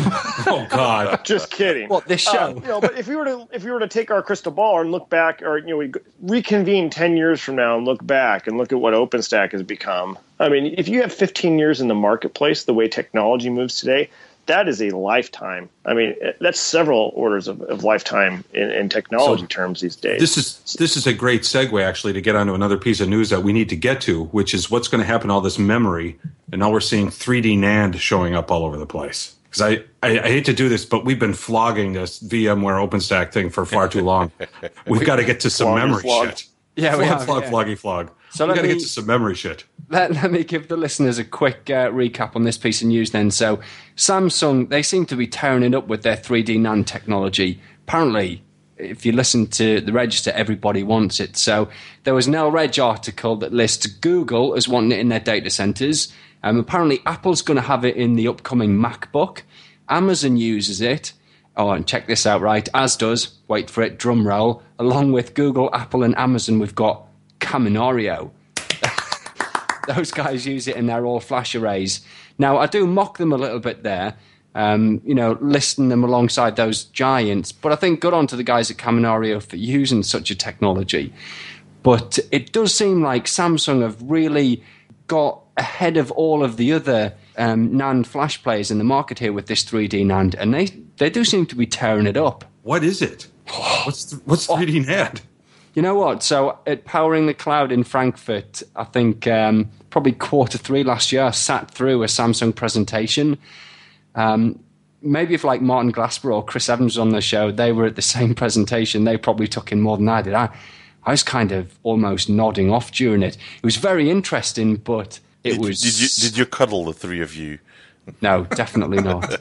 Oh, God. Just kidding. What, this show? Uh, you know, but if we were to, if we were to take our crystal ball and look back, or you know, we reconvene ten years from now and look back and look at what OpenStack has become. I mean, if you have fifteen years in the marketplace, the way technology moves today, that is a lifetime. I mean, that's several orders of, of lifetime in, in technology So, terms these days. This is this is a great segue, actually, to get onto another piece of news that we need to get to, which is what's going to happen to all this memory. And now we're seeing three D NAND showing up all over the place. Because I, I, I hate to do this, but we've been flogging this VMware OpenStack thing for far too long. We've got to get to some Flog, memory flog. shit. Yeah, we flog, have, flog, yeah. floggy, flog. So We've let got to me- get to some memory shit. Let, let me give the listeners a quick uh, recap on this piece of news then. So Samsung, they seem to be tearing it up with their three D NAND technology. Apparently, if you listen to the register, everybody wants it. So there was an L Reg article that lists Google as wanting it in their data centers. Um, apparently, Apple's going to have it in the upcoming MacBook. Amazon uses it. Oh, and check this out, right? As does, wait for it, drum roll. Along with Google, Apple, and Amazon, we've got Caminario. Those guys use it in their all-flash arrays. Now, I do mock them a little bit there, um, you know, listing them alongside those giants. But I think good on to the guys at Caminario for using such a technology. But it does seem like Samsung have really got ahead of all of the other um, NAND flash players in the market here with this three D NAND, and they they do seem to be tearing it up. What is it? What's th- what's three D NAND? You know what? So at Powering the Cloud in Frankfurt, I think um, probably quarter three last year, I sat through a Samsung presentation. Um, maybe if like Martin Glasper or Chris Evans was on the show, they were at the same presentation. They probably took in more than I did. I, I was kind of almost nodding off during it. It was very interesting, but it Did, was... did you did you cuddle the three of you? No, definitely not.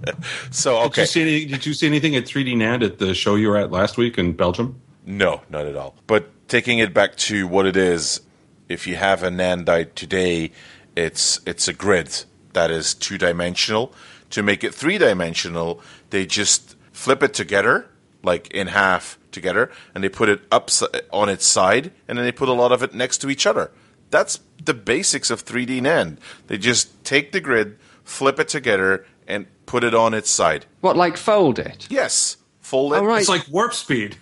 So Did okay, you see any, did you see anything at three D NAND at the show you were at last week in Belgium? no, not at all. But taking it back to what it is, if you have a NAND die today, it's it's a grid that is two dimensional. To make it three dimensional, they just flip it together, like in half together, and they put it up on its side, and then they put a lot of it next to each other. That's the basics of three D NAND. They just take the grid, flip it together, and put it on its side. What, like fold it? Yes, fold it. Oh, right. It's like warp speed.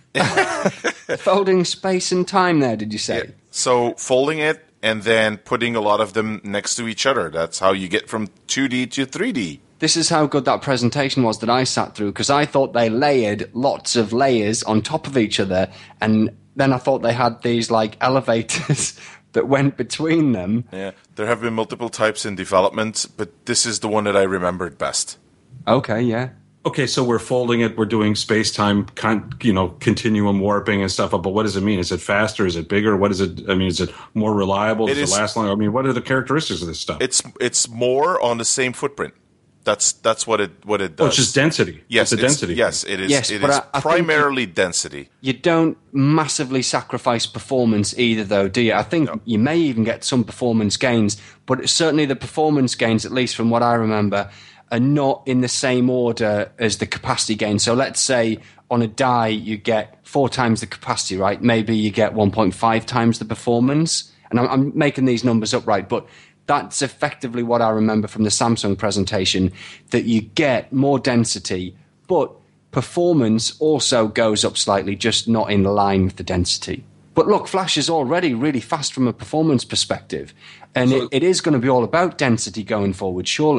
Folding space and time there, did you say? Yeah. So folding it and then putting a lot of them next to each other. That's how you get from two D to three D. This is how good that presentation was that I sat through, because I thought they layered lots of layers on top of each other, and then I thought they had these like elevators that went between them. Yeah, there have been multiple types in development, but this is the one that I remembered best. Okay, yeah. Okay, so we're folding it. We're doing space-time, con- you know, continuum warping and stuff. But what does it mean? Is it faster? Is it bigger? What is it? I mean, is it more reliable? Does It it, is- last longer? I mean, what are the characteristics of this stuff? It's it's more on the same footprint. That's that's what it what it does. Oh, it's just density. Yes, it's a density. Yes, it is. Yes, it but is I- I think primarily density. You don't massively sacrifice performance either, though, do you? I think you may even get some performance gains, but certainly the performance gains, at least from what I remember, are not in the same order as the capacity gain. So let's say on a die you get four times the capacity, right? Maybe you get one point five times the performance. And I'm, I'm making these numbers up, right? But that's effectively what I remember from the Samsung presentation, that you get more density, but performance also goes up slightly, just not in line with the density. But look, Flash is already really fast from a performance perspective, and So- it, it is going to be all about density going forward, surely.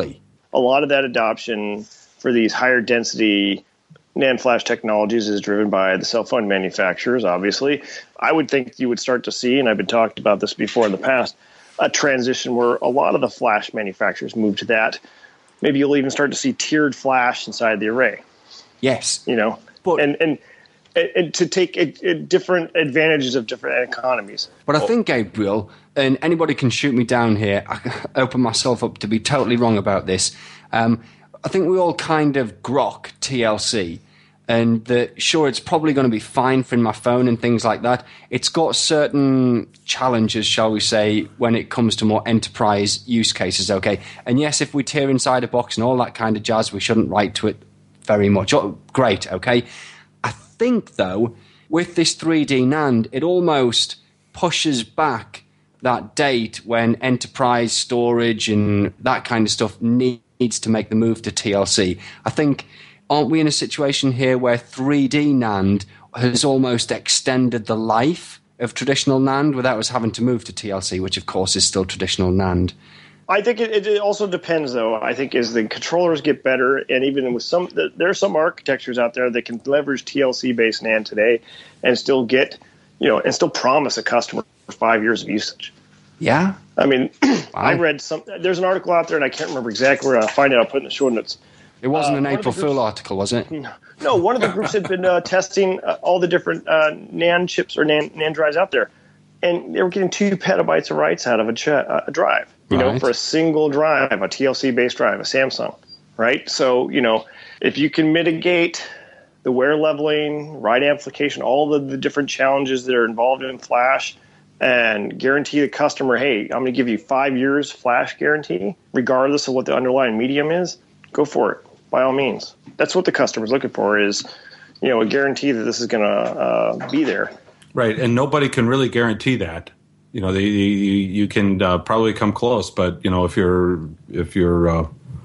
a lot of that adoption for these higher density NAND flash technologies is driven by the cell phone manufacturers, obviously. I would think you would start to see, and I've been talking about this before in the past, a transition where a lot of the flash manufacturers move to that. Maybe you'll even start to see tiered flash inside the array. Yes. You know, but, and, and and to take a, a different advantages of different economies. But I think, Gabriel, and anybody can shoot me down here, I open myself up to be totally wrong about this. Um, I think we all kind of grok T L C, and that, sure, it's probably going to be fine for in my phone and things like that. It's got certain challenges, shall we say, when it comes to more enterprise use cases, okay? And yes, if we tear inside a box and all that kind of jazz, we shouldn't write to it very much. Oh, great, okay? I think, though, with this three D NAND, it almost pushes back that date when enterprise storage and that kind of stuff needs to make the move to T L C. I think, aren't we in a situation here where three D NAND has almost extended the life of traditional NAND without us having to move to T L C, which, of course, is still traditional NAND? I think it, it also depends, though. I think as the controllers get better, and even with some, there are some architectures out there that can leverage T L C-based NAND today and still get, you know, and still promise a customer five years of usage. Yeah. I mean, wow. I read some. There's an article out there, and I can't remember exactly where. I'll find it. I'll put it in the show notes. It wasn't uh, an April Fool article, was it? No, one of the groups had been uh, testing uh, all the different uh, NAND chips or NAND, NAND drives out there, and they were getting two petabytes of writes out of a, ch- uh, a drive. You right. know, for a single drive, a T L C-based drive, a Samsung, right? So, you know, if you can mitigate the wear leveling, write amplification, all the, the different challenges that are involved in flash, and guarantee the customer, hey, I'm going to give you five years flash guarantee, regardless of what the underlying medium is, go for it, by all means. That's what the customer's looking for is, you know, a guarantee that this is going to uh, be there. Right, and nobody can really guarantee that. You know, they, you, you can uh, probably come close, but, you know, if your if your uh,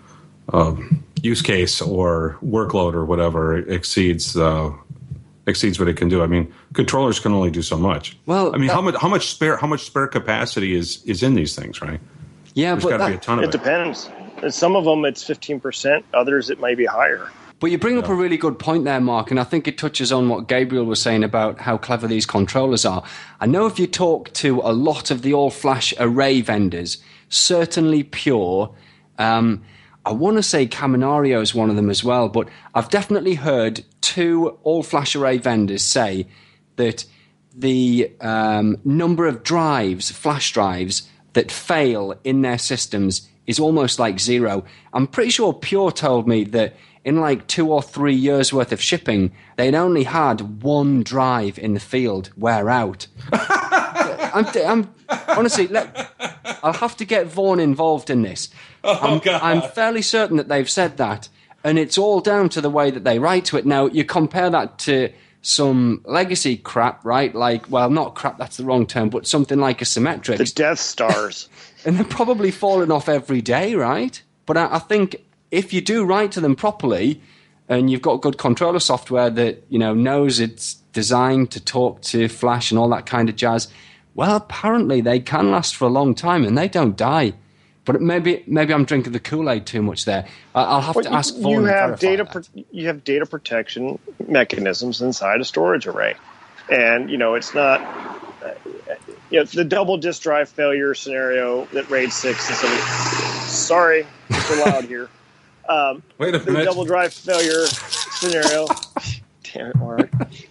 uh, use case or workload or whatever exceeds uh, exceeds what it can do, I mean, controllers can only do so much. Well, I mean, that, how much how much spare how much spare capacity is, is in these things, right? Yeah, There's but got to that, be a ton of it. it. It depends. And some of them, it's fifteen percent. Others, it might be higher. But you bring up a really good point there, Mark, and I think it touches on what Gabriel was saying about how clever these controllers are. I know if you talk to a lot of the all-flash array vendors, certainly Pure, um, I want to say Caminario is one of them as well, but I've definitely heard two all-flash array vendors say that the um, number of drives, flash drives, that fail in their systems is almost like zero. I'm pretty sure Pure told me that in like two or three years worth of shipping, they'd only had one drive in the field wear out. I'm, I'm honestly, let, I'll have to get Vaughan involved in this. Oh, I'm, God. I'm fairly certain that they've said that, and it's all down to the way that they write to it. Now, you compare that to some legacy crap, right? Like, well, not crap, that's the wrong term, but something like a Symmetrix. The Death Stars. And they're probably falling off every day, right? But I, I think if you do write to them properly and you've got good controller software that, you know, knows it's designed to talk to flash and all that kind of jazz, well, apparently they can last for a long time and they don't die. But maybe maybe I'm drinking the Kool-Aid too much there. I'll have well, to ask you, Vaughan you to have verify data that. pro- you have data protection mechanisms inside a storage array. And, you know, it's not uh, you know, the double disk drive failure scenario that RAID six and seven. Sorry, it's so loud here. Um, Wait a the minute. double drive failure scenario. Damn it, Mark.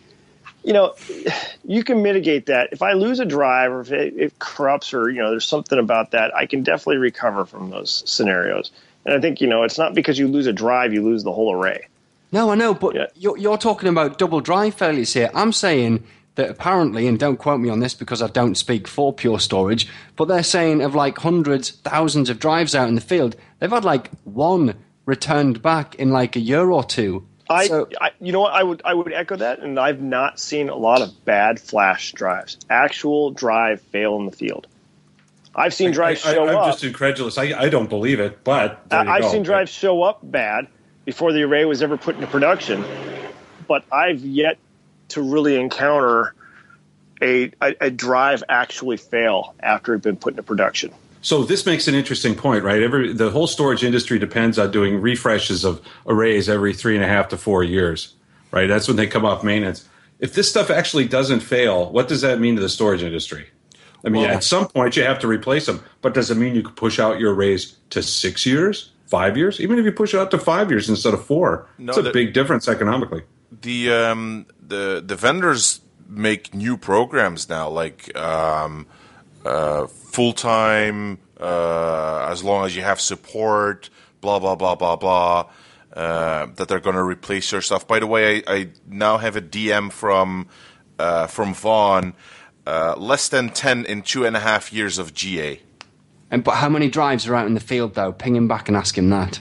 You know, you can mitigate that. If I lose a drive or if it, it corrupts or, you know, there's something about that, I can definitely recover from those scenarios. And I think, you know, it's not because you lose a drive, you lose the whole array. No, I know, but Yeah. you're, you're talking about double drive failures here. I'm saying that apparently, and don't quote me on this because I don't speak for Pure Storage, but they're saying of like hundreds, thousands of drives out in the field, they've had like one returned back in like a year or two. I, So- I, you know what? I would, I would echo that, and I've not seen a lot of bad flash drives. Actual drive fail in the field. I've seen drives I, I, show I'm up. just incredulous. I, I don't believe it, but there you I've go. seen drives show up bad before the array was ever put into production, but I've yet to really encounter a, a, a drive actually fail after it had been put into production. So this makes an interesting point, right? Every the whole storage industry depends on doing refreshes of arrays every three and a half to four years, right? That's when they come off maintenance. If this stuff actually doesn't fail, what does that mean to the storage industry? I mean, Well, at some point you have to replace them, but does it mean you could push out your arrays to six years, five years? Even if you push it out to five years instead of four, No, it's a that- big difference economically. the um, the the vendors make new programs now, like um, uh, full time, uh, as long as you have support, blah blah blah blah blah. Uh, that they're going to replace your stuff. By the way, I, I now have a D M from uh, from Vaughn. Uh, less than ten in two and a half years of G A. And but how many drives are out in the field though? Ping him back and ask him that.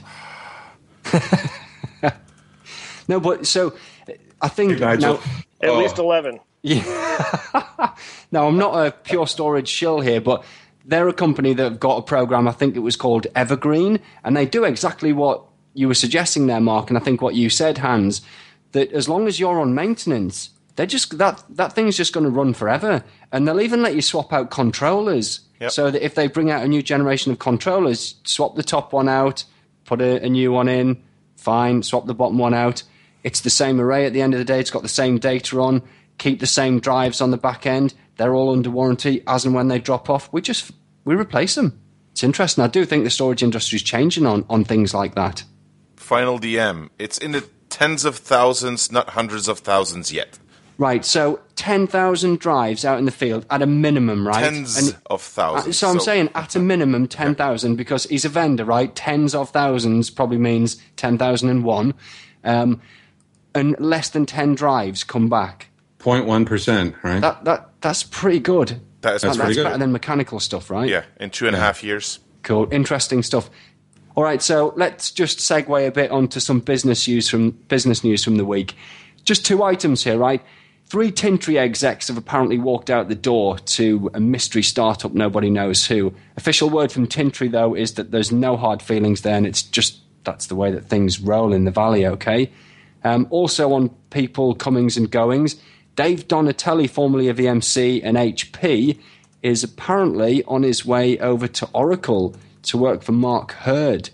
No, but so I think Hey, Nigel. now. At Oh. least eleven. Now, I'm not a pure storage shill here, but they're a company that have got a program, I think it was called Evergreen, and they do exactly what you were suggesting there, Mark, and I think what you said, Hans, that as long as you're on maintenance, they're just that, that thing's just going to run forever. And they'll even let you swap out controllers. Yep. So that if they bring out a new generation of controllers, swap the top one out, put a, a new one in, fine, swap the bottom one out. It's the same array at the end of the day. It's got the same data on. Keep the same drives on the back end. They're all under warranty. As and when they drop off, we just we replace them. It's interesting. I do think the storage industry is changing on, on things like that. Final D M. It's in the tens of thousands, not hundreds of thousands yet. Right, so ten thousand drives out in the field at a minimum, right? Tens And- of Uh, thousands. So I'm saying at a minimum ten thousand because he's a vendor, right? Tens of thousands probably means ten thousand one. Um, and less than ten drives come back. zero point one percent, right? That that That's pretty good. That is That- pretty that's good. better than mechanical stuff, right? Yeah, in two and a half years. Cool. Interesting stuff. All right, so let's just segue a bit onto some business news from business news from the week. Just two items here, right? Three Tintri execs have apparently walked out the door to a mystery startup, nobody knows who. Official word from Tintri, though, is that there's no hard feelings there, and it's just that's the way that things roll in the valley, okay? Um, also on people comings and goings, Dave Donatelli, formerly of E M C and H P, is apparently on his way over to Oracle to work for Mark Hurd.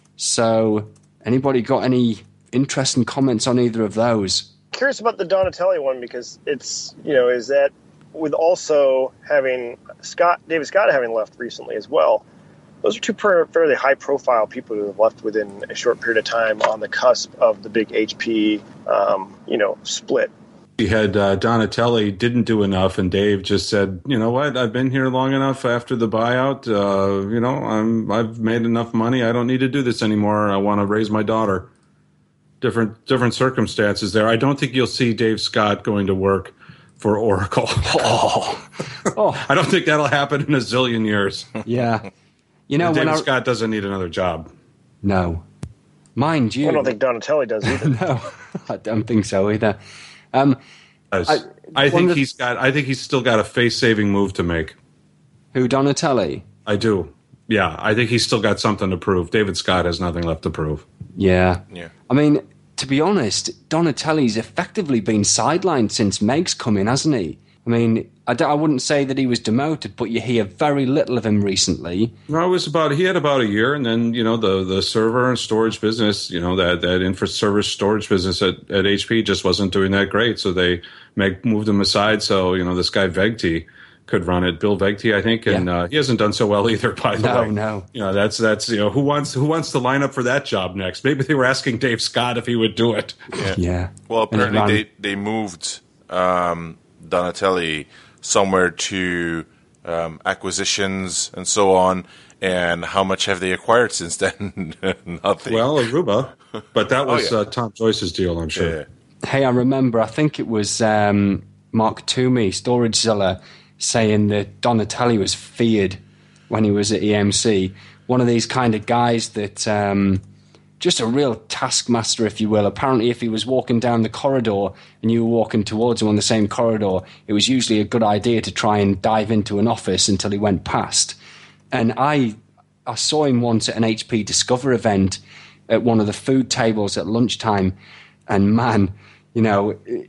So, anybody got any interest and comments on either of those? Curious about the Donatelli one because it's, you know, is that with also having Scott, David Scott having left recently as well, those are two per, fairly high-profile people who have left within a short period of time on the cusp of the big H P, um, you know, split. We had uh, Donatelli didn't do enough, and Dave just said, "You know what? I've been here long enough after the buyout. Uh, you know, I'm I've made enough money. I don't need to do this anymore. I want to raise my daughter." Different different circumstances there. I don't think you'll see Dave Scott going to work for Oracle. Oh, oh I don't think that'll happen in a zillion years. yeah. You know, when David I... Scott doesn't need another job. No. Mind you. I don't think Donatelli does either. No, I don't think so either. Um, I, I- I one think of the- he's got. I think he's still got a face-saving move to make. who, Donatelli? I do. Yeah, I think he's still got something to prove. David Scott has nothing left to prove. Yeah. Yeah. I mean, to be honest, Donatelli's effectively been sidelined since Meg's come in, hasn't he? I mean, I, d- I wouldn't say that he was demoted, but you hear very little of him recently. No, it was about he had about a year, and then you know the the server and storage business, you know that that infra server storage business at, at H P just wasn't doing that great, so they Meg moved him aside so you know this guy Vegti could run it, Bill Vegti, I think, and Yeah. uh, he hasn't done so well either. By the No, way, no. you know that's that's you know who wants who wants to line up for that job next? Maybe they were asking Dave Scott if he would do it. Yeah. Yeah. Well, And it apparently ran- they, they moved um, Donatelli somewhere to um, acquisitions and so on. And how much have they acquired since then? Nothing. Well, Aruba, but that was yeah. uh, Tom Joyce's deal, I'm sure. yeah. Hey, I remember, I think it was um, Mark Toomey, StorageZilla, saying that Donatelli was feared when he was at E M C. One of these kind of guys that, um, just a real taskmaster, if you will. Apparently, if he was walking down the corridor and you were walking towards him on the same corridor, it was usually a good idea to try and dive into an office until he went past. And I, I saw him once at an H P Discover event at one of the food tables at lunchtime, and man, you know, he,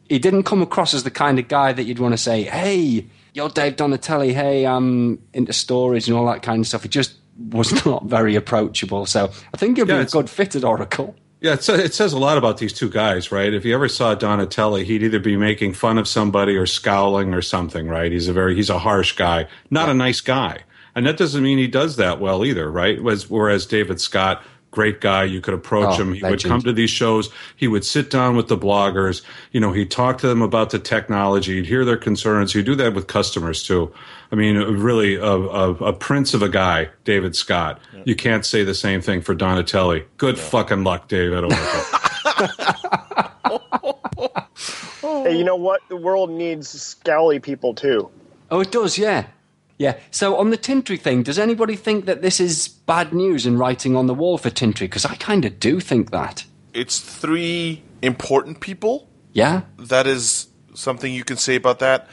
he didn't come across as the kind of guy that you'd want to say, hey, you're Dave Donatelli, hey, I'm into storage and all that kind of stuff. He just was not very approachable. So I think he'll Yeah, be a it's- good fit at Oracle. Yeah, it, sa- it says a lot about these two guys, right? If you ever saw Donatelli, he'd either be making fun of somebody or scowling or something, right? He's a very he's a harsh guy, not a nice guy, and that doesn't mean he does that well either, right? Whereas, whereas David Scott, great guy, you could approach Oh, him. He legend. would come to these shows. He would sit down with the bloggers. You know, he'd talk to them about the technology. He'd hear their concerns. He'd do that with customers too. I mean, really, a, a, a prince of a guy, David Scott. Yeah. You can't say the same thing for Donatelli. Good yeah. fucking luck, David. Hey, you know what? The world needs scowly people too. Oh, it does, yeah. Yeah. So on the Tintri thing, does anybody think that this is bad news and writing on the wall for Tintri? Because I kind of do think that. It's three important people. Yeah. That is something you can say about that.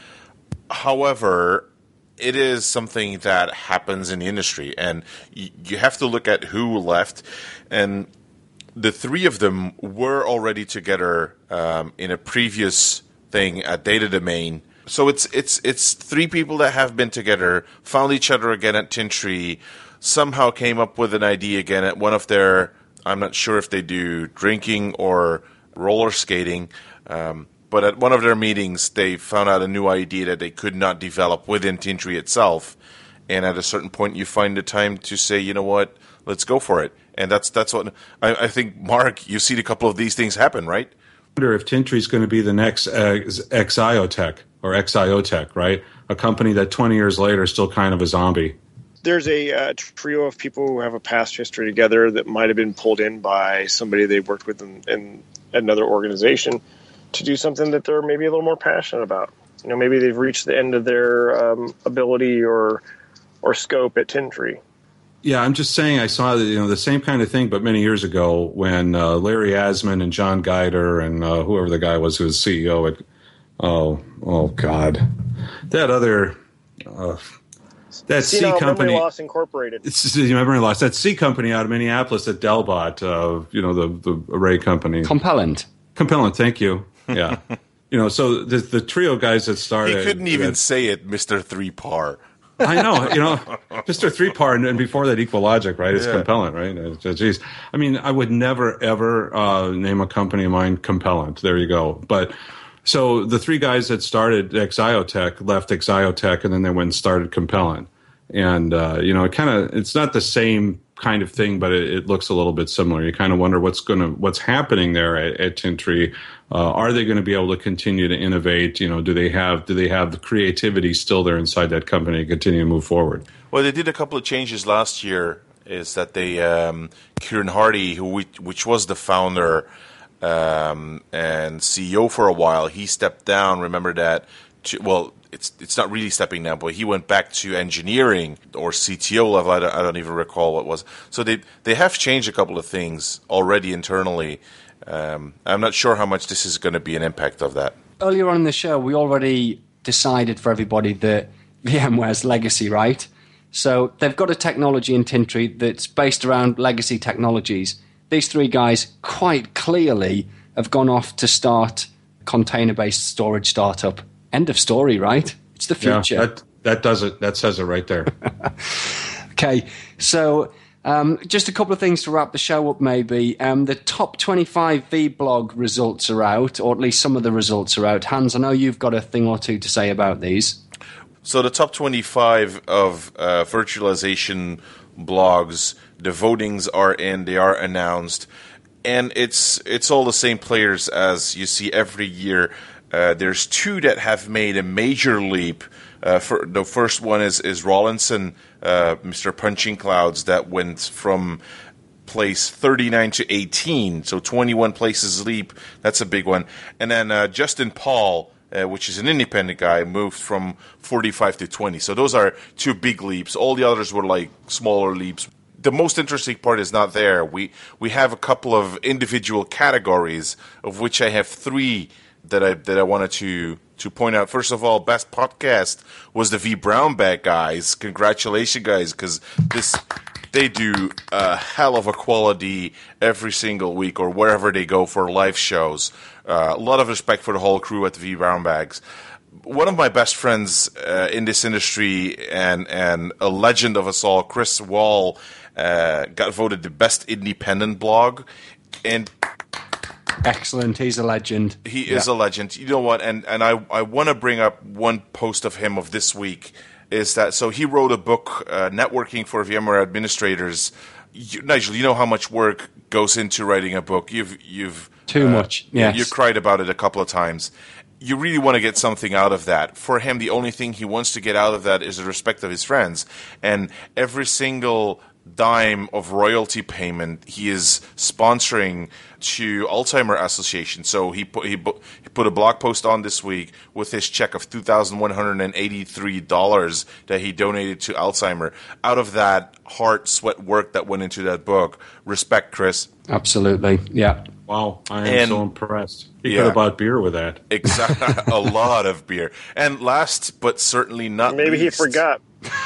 However, it is something that happens in the industry, and y- you have to look at who left. And the three of them were already together um, in a previous thing at Data Domain. So it's it's it's three people that have been together, found each other again at Tintri, somehow came up with an idea again at one of their, I'm not sure if they do drinking or roller skating, um, but at one of their meetings they found out a new idea that they could not develop within Tintri itself. And at a certain point you find the time to say, you know what, let's go for it. And that's that's what I, I think, Mark, you've seen a couple of these things happen, right? I wonder if Tintri is going to be the next uh, Xiotech or Xiotech, right? A company that twenty years later is still kind of a zombie. There's a uh, trio of people who have a past history together that might have been pulled in by somebody they worked with in, in another organization to do something that they're maybe a little more passionate about. You know, maybe they've reached the end of their um, ability or or scope at Tintri. Yeah, I'm just saying I saw you know the same kind of thing, but many years ago when uh, Larry Asman and John Geider and uh, whoever the guy was who was C E O at oh oh god that other uh, that C C company Memory Loss Incorporated. It's Memory Loss that C company out of Minneapolis that Dell bought. Uh, you know the the array company. Compellent. Compellent. Thank you. Yeah. you know so the the trio guys that started. He couldn't even that, say it, Mister Three Par. I know, you know, Mister Three Par, and before that, Equal Logic, right? It's yeah. Compellent, right? Jeez, I mean, I would never ever uh, name a company of mine Compellent. There you go. But so the three guys that started Xiotech left Xiotech, and then they went and started Compellent. And uh, you know, it kind of it's not the same kind of thing, but it, it looks a little bit similar. You kind of wonder what's going to what's happening there at, at Tintri. Uh, are they going to be able to continue to innovate? You know, do they have do they have the creativity still there inside that company to continue to move forward? Well, they did a couple of changes last year. Is that they um, Kieran Hardy, who we, which was the founder um, and C E O for a while, he stepped down. Remember that? To, well, it's it's not really stepping down, but he went back to engineering or C T O level. I don't, I don't even recall what it was. So they they have changed a couple of things already internally. Um, I'm not sure how much this is going to be an impact of that. Earlier on in the show, we already decided for everybody that VMware's legacy, right? So they've got a technology in Tintri that's based around legacy technologies. These three guys quite clearly have gone off to start container-based storage startup. End of story, right? It's the future. Yeah, that, that does it. That says it right there. Okay, so um, just a couple of things to wrap the show up, maybe. Um, the top twenty-five vBlog results are out, or at least some of the results are out. Hans, I know you've got a thing or two to say about these. So the top twenty-five of uh, virtualization blogs, the votings are in, they are announced, and it's it's all the same players as you see every year. Uh, there's two that have made a major leap. Uh, for, the first one is is Rawlinson, uh, Mister Punching Clouds, that went from place thirty-nine to eighteen, so twenty-one places leap. That's a big one. And then uh, Justin Paul, uh, which is an independent guy, moved from forty-five to twenty. So those are two big leaps. All the others were like smaller leaps. The most interesting part is not there. We we have a couple of individual categories, of which I have three that I that I wanted to to point out. First of all, best podcast was the V Brown Bag guys. Congratulations, guys, because this they do a hell of a quality every single week or wherever they go for live shows. Uh, a lot of respect for the whole crew at the V Brown Bags. One of my best friends uh, in this industry and and a legend of us all, Chris Wall, uh, got voted the best independent blog, and Excellent. He's a legend. he is a legend. You know what? And and I I want to bring up one post of him of this week. Is that so? He wrote a book, uh, Networking for VMware Administrators. You, Nigel, you know how much work goes into writing a book. You've you've Too uh, much, you- yes. You cried about it a couple of times. You really want to get something out of that. For him, the only thing he wants to get out of that is the respect of his friends. And every single dime of royalty payment he is sponsoring to Alzheimer Association. So he put he, bu- he put a blog post on this week with his check of two thousand one hundred eighty-three dollars that he donated to Alzheimer. Out of that heart, sweat, work that went into that book. Respect, Chris. Absolutely. Yeah. Wow, I am And- so impressed. He Yeah. could have bought beer with that. Exactly, a lot of beer. And last but certainly not Maybe he least, forgot.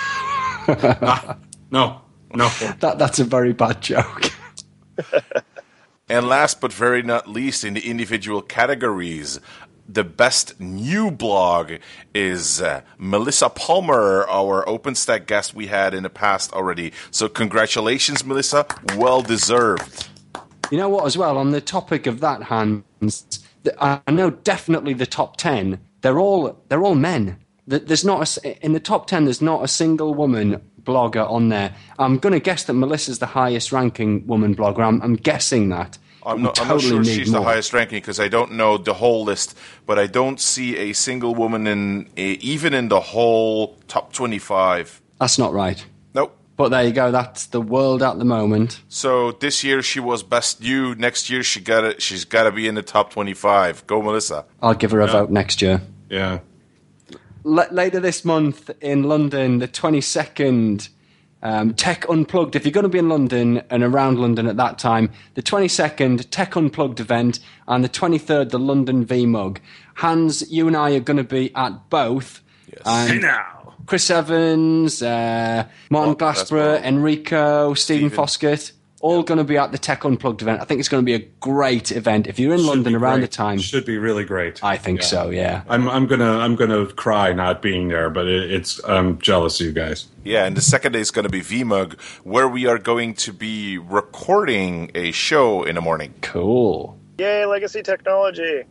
No, no. That that's a very bad joke. And last but very not least, in the individual categories, the best new blog is uh, Melissa Palmer, our OpenStack guest we had in the past already. So congratulations, Melissa. Well deserved. You know what, as well, on the topic of that, Hans, th- I know definitely the top ten, they're all they're all men. Th- There's not a s in the top ten, there's not a single woman blogger on there. I'm going to guess that Melissa's the highest ranking woman blogger. I'm, I'm guessing that. I'm We not, I'm not totally sure need she's the more. highest ranking because I don't know the whole list, but I don't see a single woman in a, even in the whole top twenty-five. That's not right. Nope. But there you go, that's the world at the moment. So this year she was best new. Next year she got it. She's got to be in the top twenty-five. Go, Melissa. I'll give her a vote next year. Yeah. L- later this month in London, the twenty-second, um, Tech Unplugged. If you're going to be in London and around London at that time, the twenty-second Tech Unplugged event and the twenty-third, the London V-Mug. Hans, you and I are going to be at both. Yes. And Hey now. Chris Evans, uh, Martin Oh, that's Glassborough, cool. Enrico, Stephen Stephen. Foskett, all going to be at the Tech Unplugged event. I think it's going to be a great event. If you're in Should London be around great. the time, Should be really great. I think so, yeah. I'm I'm gonna I'm gonna cry not being there, but it, it's I'm jealous of you guys. Yeah, and the second day is going to be V Mug, where we are going to be recording a show in the morning. Cool. Yay, legacy technology.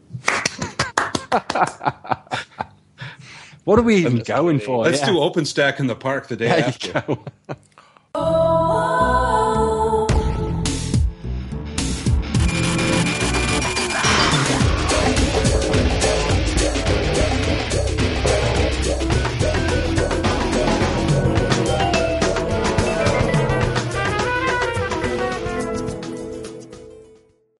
What are we even going for? Let's Yeah. do OpenStack in the park the day There after. you go.